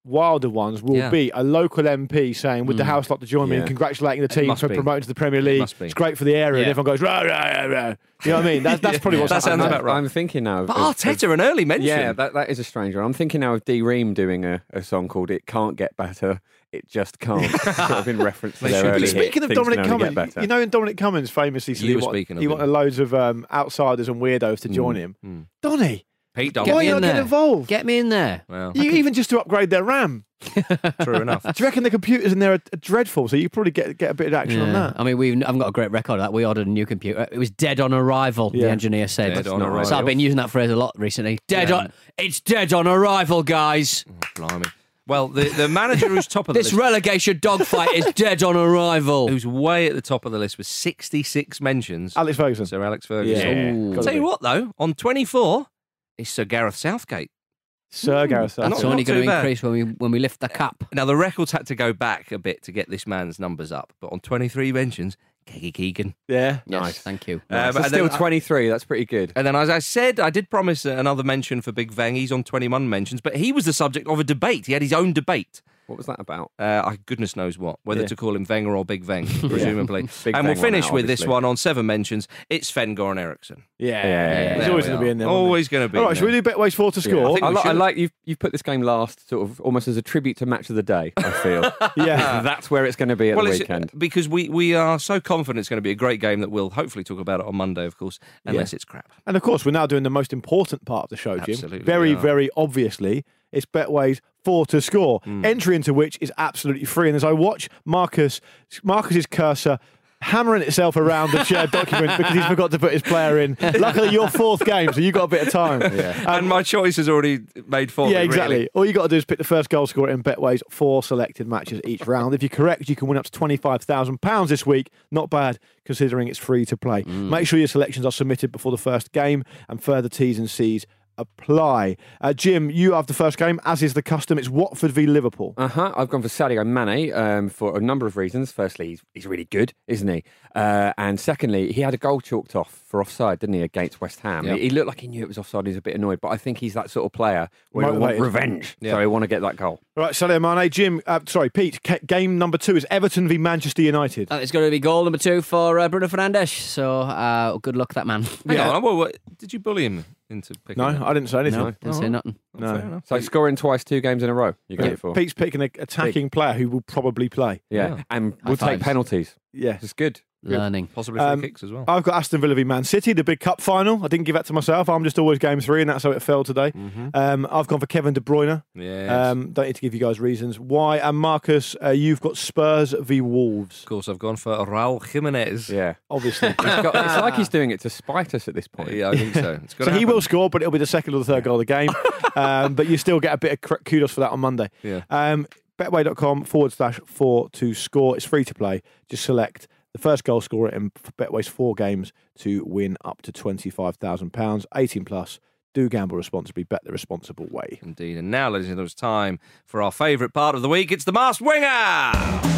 wilder ones will Yeah. be a local M P saying, would the Mm. House like to join me Yeah. and congratulating the It team must for be. promoting to the Premier It League. must be. It's great for the area. And Yeah. everyone goes, rah, rah, rah, rah. You know what I mean? That's, that's probably what's That sounds happening. about right. I'm thinking now. Of, But of- Arteta, of- an early mention. Yeah, that, that is a strange one. I'm thinking now of D Ream doing a, a song called "It Can't Get Better, It Just Can't," sort of in reference to They their should be. early hit, Speaking of "Things Dominic Can Only Get Cummings, Better." you know, Dominic Cummings famously said You he, were want, speaking of he him. wanted loads of um, outsiders and weirdos to join him. Mm. Donny, Pete why Dom. are you not getting involved? Get me in there. Well, You, even just to upgrade their RAM. true enough. Do you reckon the computers in there are, are dreadful? So you probably get get a bit of action on Yeah. that. I mean, we've I've got a great record of that. We ordered a new computer. It was dead on arrival. The Yeah. engineer said. Dead on So arrival. I've been using that phrase a lot recently. Dead Yeah. on. It's dead on arrival, guys. Blimey. Well, the, the manager who's top of the This list, relegation dogfight is dead on arrival. who's way at the top of the list with sixty-six mentions, Alex Ferguson. Sir Alex Ferguson. Yeah. Ooh. I'll Gotta tell you be. what, though, on twenty-four is Sir Gareth Southgate. Sir Gareth That's Southgate. not only going too to bad. increase when we when we lift the cap. Now, the records had to go back a bit to get this man's numbers up, but on twenty-three mentions, Keggy Keegan. Yeah. Yes, Nice. thank you. Uh, So but still then- twenty-three. That's pretty good. And then, as I said, I did promise another mention for Big Vang. He's on twenty-one mentions, but he was the subject of a debate. He had his own debate. What was that about? Uh, I, goodness knows what, whether Yeah. to call him Wenger or Big Vang, presumably. Big and we'll Vang on finish that, with this obviously. one on seven mentions. It's Sven-Goran Eriksson. Yeah. Yeah. He's There always we going to are. be in there. wasn't he? Always going to be All in right, should we there. do Betways four to I score? think I, we li- I should. like you've you've put this game last, sort of almost as a tribute to Match of the Day. I feel. Yeah. That's where it's going to be at Well, the it's, weekend. because we, we are so confident it's going to be a great game that we'll hopefully talk about it on Monday, of course, unless it's crap. And of course, we're now doing the most important part of the show, Jim. Absolutely Very, we are. very obviously, it's Betways four to score. Mm. Entry into which is absolutely free. And as I watch Marcus, Marcus's cursor hammering itself around the shared document because he's forgot to put his player in. Luckily, your fourth game, so you got a bit of time. and my choice is already made for Yeah, me, exactly. really. All you got to do is pick the first goal scorer in Betway's four selected matches each round. If you're correct, you can win up to twenty-five thousand pounds this week. Not bad, considering it's free to play. Make sure your selections are submitted before the first game, and further T's and C's apply. Uh, Jim, you have the first game, as is the custom. It's Watford v Liverpool. Uh huh. I've gone for Sadio Mane um, for a number of reasons. Firstly, he's, he's really good, isn't he? Uh, and secondly, he had a goal chalked off for offside, didn't he, against West Ham? Yep. He, he looked like he knew it was offside. He was a bit annoyed, but I think he's that sort of player where he want Motivated. revenge. Yeah. So he want to get that goal. All right, Sadio Mane. Jim, uh, sorry, Pete. Ca- game number two is Everton v Manchester United. Uh, it's going to be goal number two for uh, Bruno Fernandes. So uh, good luck, that man. Hang Yeah. on, well, what, did you bully him into picking No, it? I didn't say anything. No, didn't say nothing. No. Fair enough. So scoring twice, two games in a row. You got Yeah, it for. Pete's picking an attacking player who will probably play. Yeah, Yeah. and High we'll take fives. penalties. Yeah. It's good. Learning. Possibly free Um, kicks as well. I've got Aston Villa v Man City, the big cup final. I didn't give that to myself. I'm just always game three, and that's how it fell today. Mhm. Um, I've gone for Kevin De Bruyne. Yes. Um, don't need to give you guys reasons why. And Marcus, uh, you've got Spurs v Wolves. Of course, I've gone for Raul Jimenez. Yeah. Obviously. He's got, it's like he's doing it to spite us at this point. Yeah, I think so. It's So gonna he happen. will score, but it'll be the second or the third goal of the game. um, but you still get a bit of cr- kudos for that on Monday. Yeah. Um, betway.com forward slash four to score. It's free to play. Just select the first goal scorer in Betway's four games to win up to twenty-five thousand pounds. eighteen plus. Do gamble responsibly. Bet the responsible way. Indeed. And now, ladies and gentlemen, it's time for our favourite part of the week. It's the Masked Winger.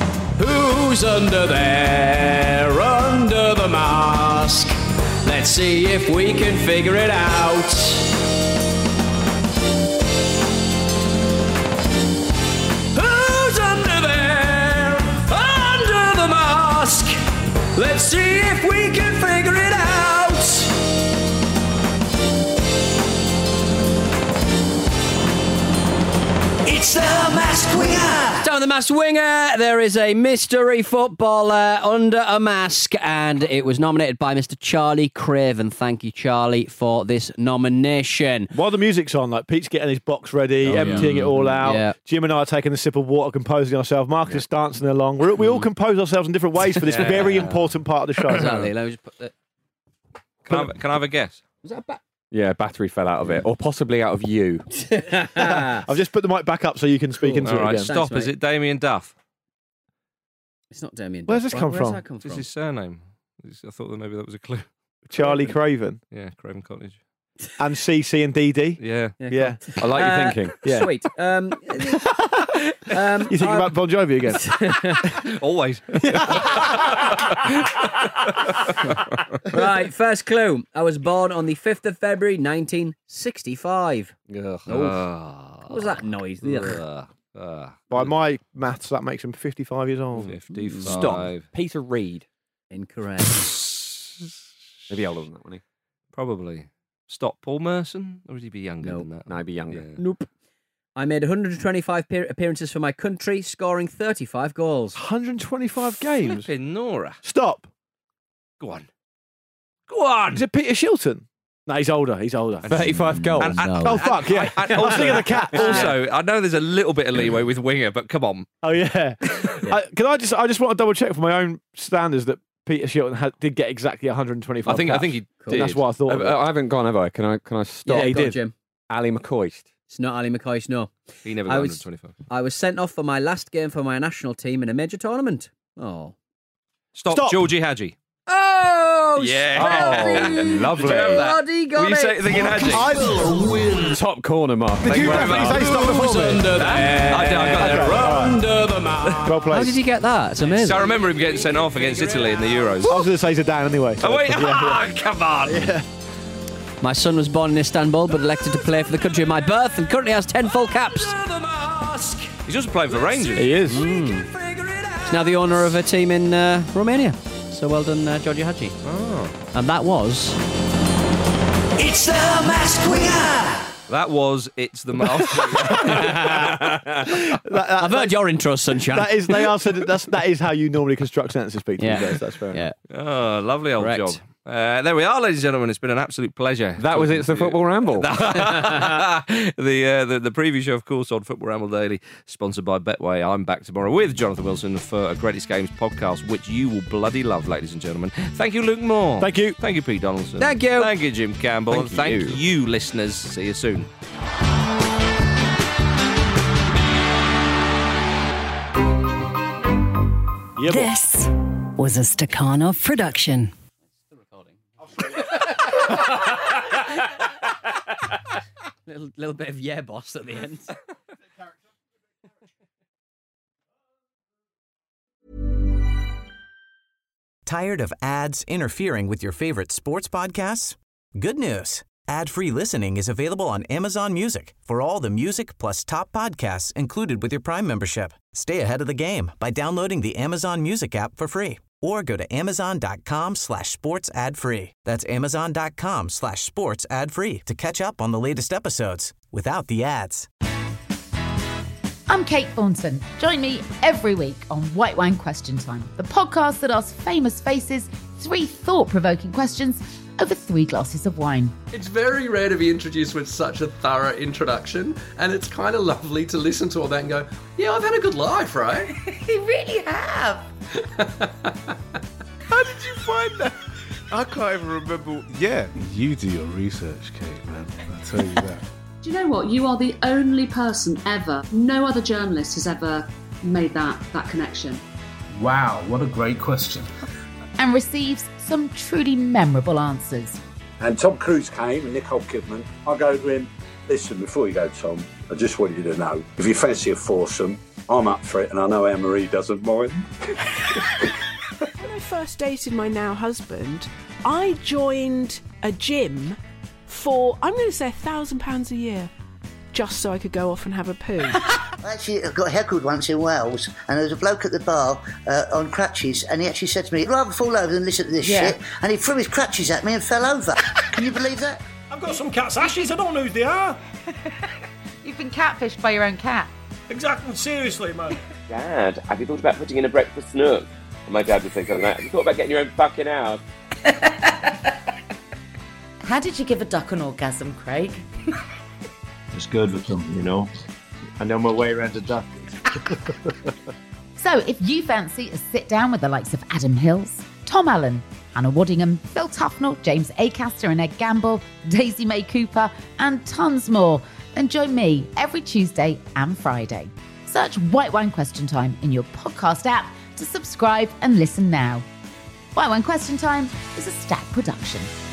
Who's under there, under the mask? Let's see if we can figure it out. Who's under there, under the mask? Let's see if we can figure it out. It's the Masked Winger. Time the Masked Winger. There is a mystery footballer under a mask, and it was nominated by Mister Charlie Craven. Thank you, Charlie, for this nomination. While the music's on, like Pete's getting his box ready, Oh, emptying yeah. it all out. Yeah. Jim and I are taking a sip of water, composing ourselves. Marcus is dancing along. We're, we all compose ourselves in different ways for this Yeah. very important part of the show. Exactly. Let me just put the... Can I, have, can I have a guess? Was that a bat? Yeah, battery fell out of it, or possibly out of you. I've just put the mic back up so you can speak into All it right, again. stop. Thanks, is mate. it Damien Duff? It's not Damien. Where's Duff. this come Where- where's from? that come This from? is his surname. I thought that maybe that was a clue. Charlie Craven Yeah, Craven Cottage. and C C and D D. Yeah. Yeah. I like your Uh, thinking. Yeah. Sweet. Um, um, You think I- about Bon Jovi again? Always. Right, first clue. I was born on the fifth of February, nineteen sixty-five. Ugh. Oh. What was that noise? Ugh. Ugh. Uh, By my maths, that makes him fifty-five years old. fifty-five. Stop. Peter Reid. Incorrect. Maybe older than that, wouldn't he? Probably. Stop Paul Merson? Or would he be younger Nope. than that? No, he'd be younger. Yeah. Nope. I made one hundred twenty-five pe- appearances for my country, scoring thirty-five goals. one hundred twenty-five games? Flipping Nora. Stop. Go on. Go on. Is it Peter Shilton? No, he's older. He's older. thirty-five goals. And- and- Oh, fuck, yeah. And I was thinking of the cat. Also, I know there's a little bit of leeway with Winger, but come on. Oh, yeah. I, can I just I just want to double check for my own standards that Peter Shilton had, did get exactly one hundred twenty-five I think I caps. think he Cool. did. That's what I thought. I, I haven't gone, have I? Can I, can I stop? Yeah, he Go on, did. Jim. Ali McCoist. It's not Ali McCoist, no. He never I got was- one hundred twenty-five. I was sent off for my last game for my national team in a major tournament. Oh. Stop, Stop. Georgie Hadji. Oh, Yeah. Steffi! Oh, lovely. Did you have that? Bloody got Were you it. say, thinking Hadji? I, top corner, Mark. Did you definitely say stop before me? Under the I did, I got there. Under the map. Well How played. did you get that? It's amazing. So I remember him getting sent off against Italy in the Euros. I was going to say Zidane anyway. so- Oh, wait. yeah, yeah. Ah, come on. My son was born in Istanbul but elected to play for the country of my birth and currently has ten full caps. He's also playing for Rangers. He is. He's now the owner of a team in uh, Romania. So well done, uh, Georgie Hadji. Oh. And that was... It's the Masked Winger. That was It's the Mask. That- that- I've heard your intro, Sunshine. That is, they are, said that's, that is how you normally construct sentences, Peter. Yeah. Yes, that's fair enough. Yeah. Oh, lovely old Correct. job. Uh, there we are, ladies and gentlemen. It's been an absolute pleasure. That was talking It's the to you. Football Ramble. the, uh, the the preview show, of course, on Football Ramble Daily, sponsored by Betway. I'm back tomorrow with Jonathan Wilson for a Greatest Games podcast, which you will bloody love, ladies and gentlemen. Thank you, Luke Moore. Thank you. Thank you, Pete Donaldson. Thank you. Thank you, Jim Campbell. Thank and thank you. you, listeners. See you soon. Yeah, boy. This was a Stakhanov production. little, little bit of yeah boss at the end. Tired of ads interfering with your favorite sports podcasts? Good news. Ad-free listening is available on Amazon Music for all the music plus top podcasts included with your Prime membership. Stay ahead of the game by downloading the Amazon Music app for free or go to amazon.com slash sports ad free. That's amazon.com slash sports ad free to catch up on the latest episodes without the ads. I'm Kate Thornton. Join me every week on White Wine Question Time, the podcast that asks famous faces three thought-provoking questions over three glasses of wine. It's very rare to be introduced with such a thorough introduction, and it's kind of lovely to listen to all that and go, yeah, I've had a good life, right? You really have. How did you find that? I can't even remember. Yeah, you do your research, Kate, man. I tell you that. Do you know what? You are the only person ever, no other journalist has ever made that, that connection. Wow, what a great question. And receives some truly memorable answers. And Tom Cruise came and Nicole Kidman. I go to him, listen, before you go, Tom, I just want you to know, if you fancy a foursome, I'm up for it, and I know Anne-Marie doesn't mind. When I first dated my now husband, I joined a gym for, I'm going to say, a thousand pounds a year, just so I could go off and have a poo. I actually got heckled once in Wales, and there was a bloke at the bar uh, on crutches, and he actually said to me, I'd rather fall over than listen to this Yeah. shit, and he threw his crutches at me and fell over. Can you believe that? I've got some cat's ashes, I don't know who they are. You've been catfished by your own cat. Exactly, seriously, man. Dad, have you thought about putting in a breakfast nook? And my dad would say something like, have you thought about getting your own fucking house? How did you give a duck an orgasm, Craig? It's good with them, you know. I know my way around a duck. So if you fancy a sit down with the likes of Adam Hills, Tom Allen, Hannah Waddingham, Phil Tufnell, James Acaster and Ed Gamble, Daisy May Cooper, and tons more, then join me every Tuesday and Friday. Search White Wine Question Time in your podcast app to subscribe and listen now. White Wine Question Time is a Stack production.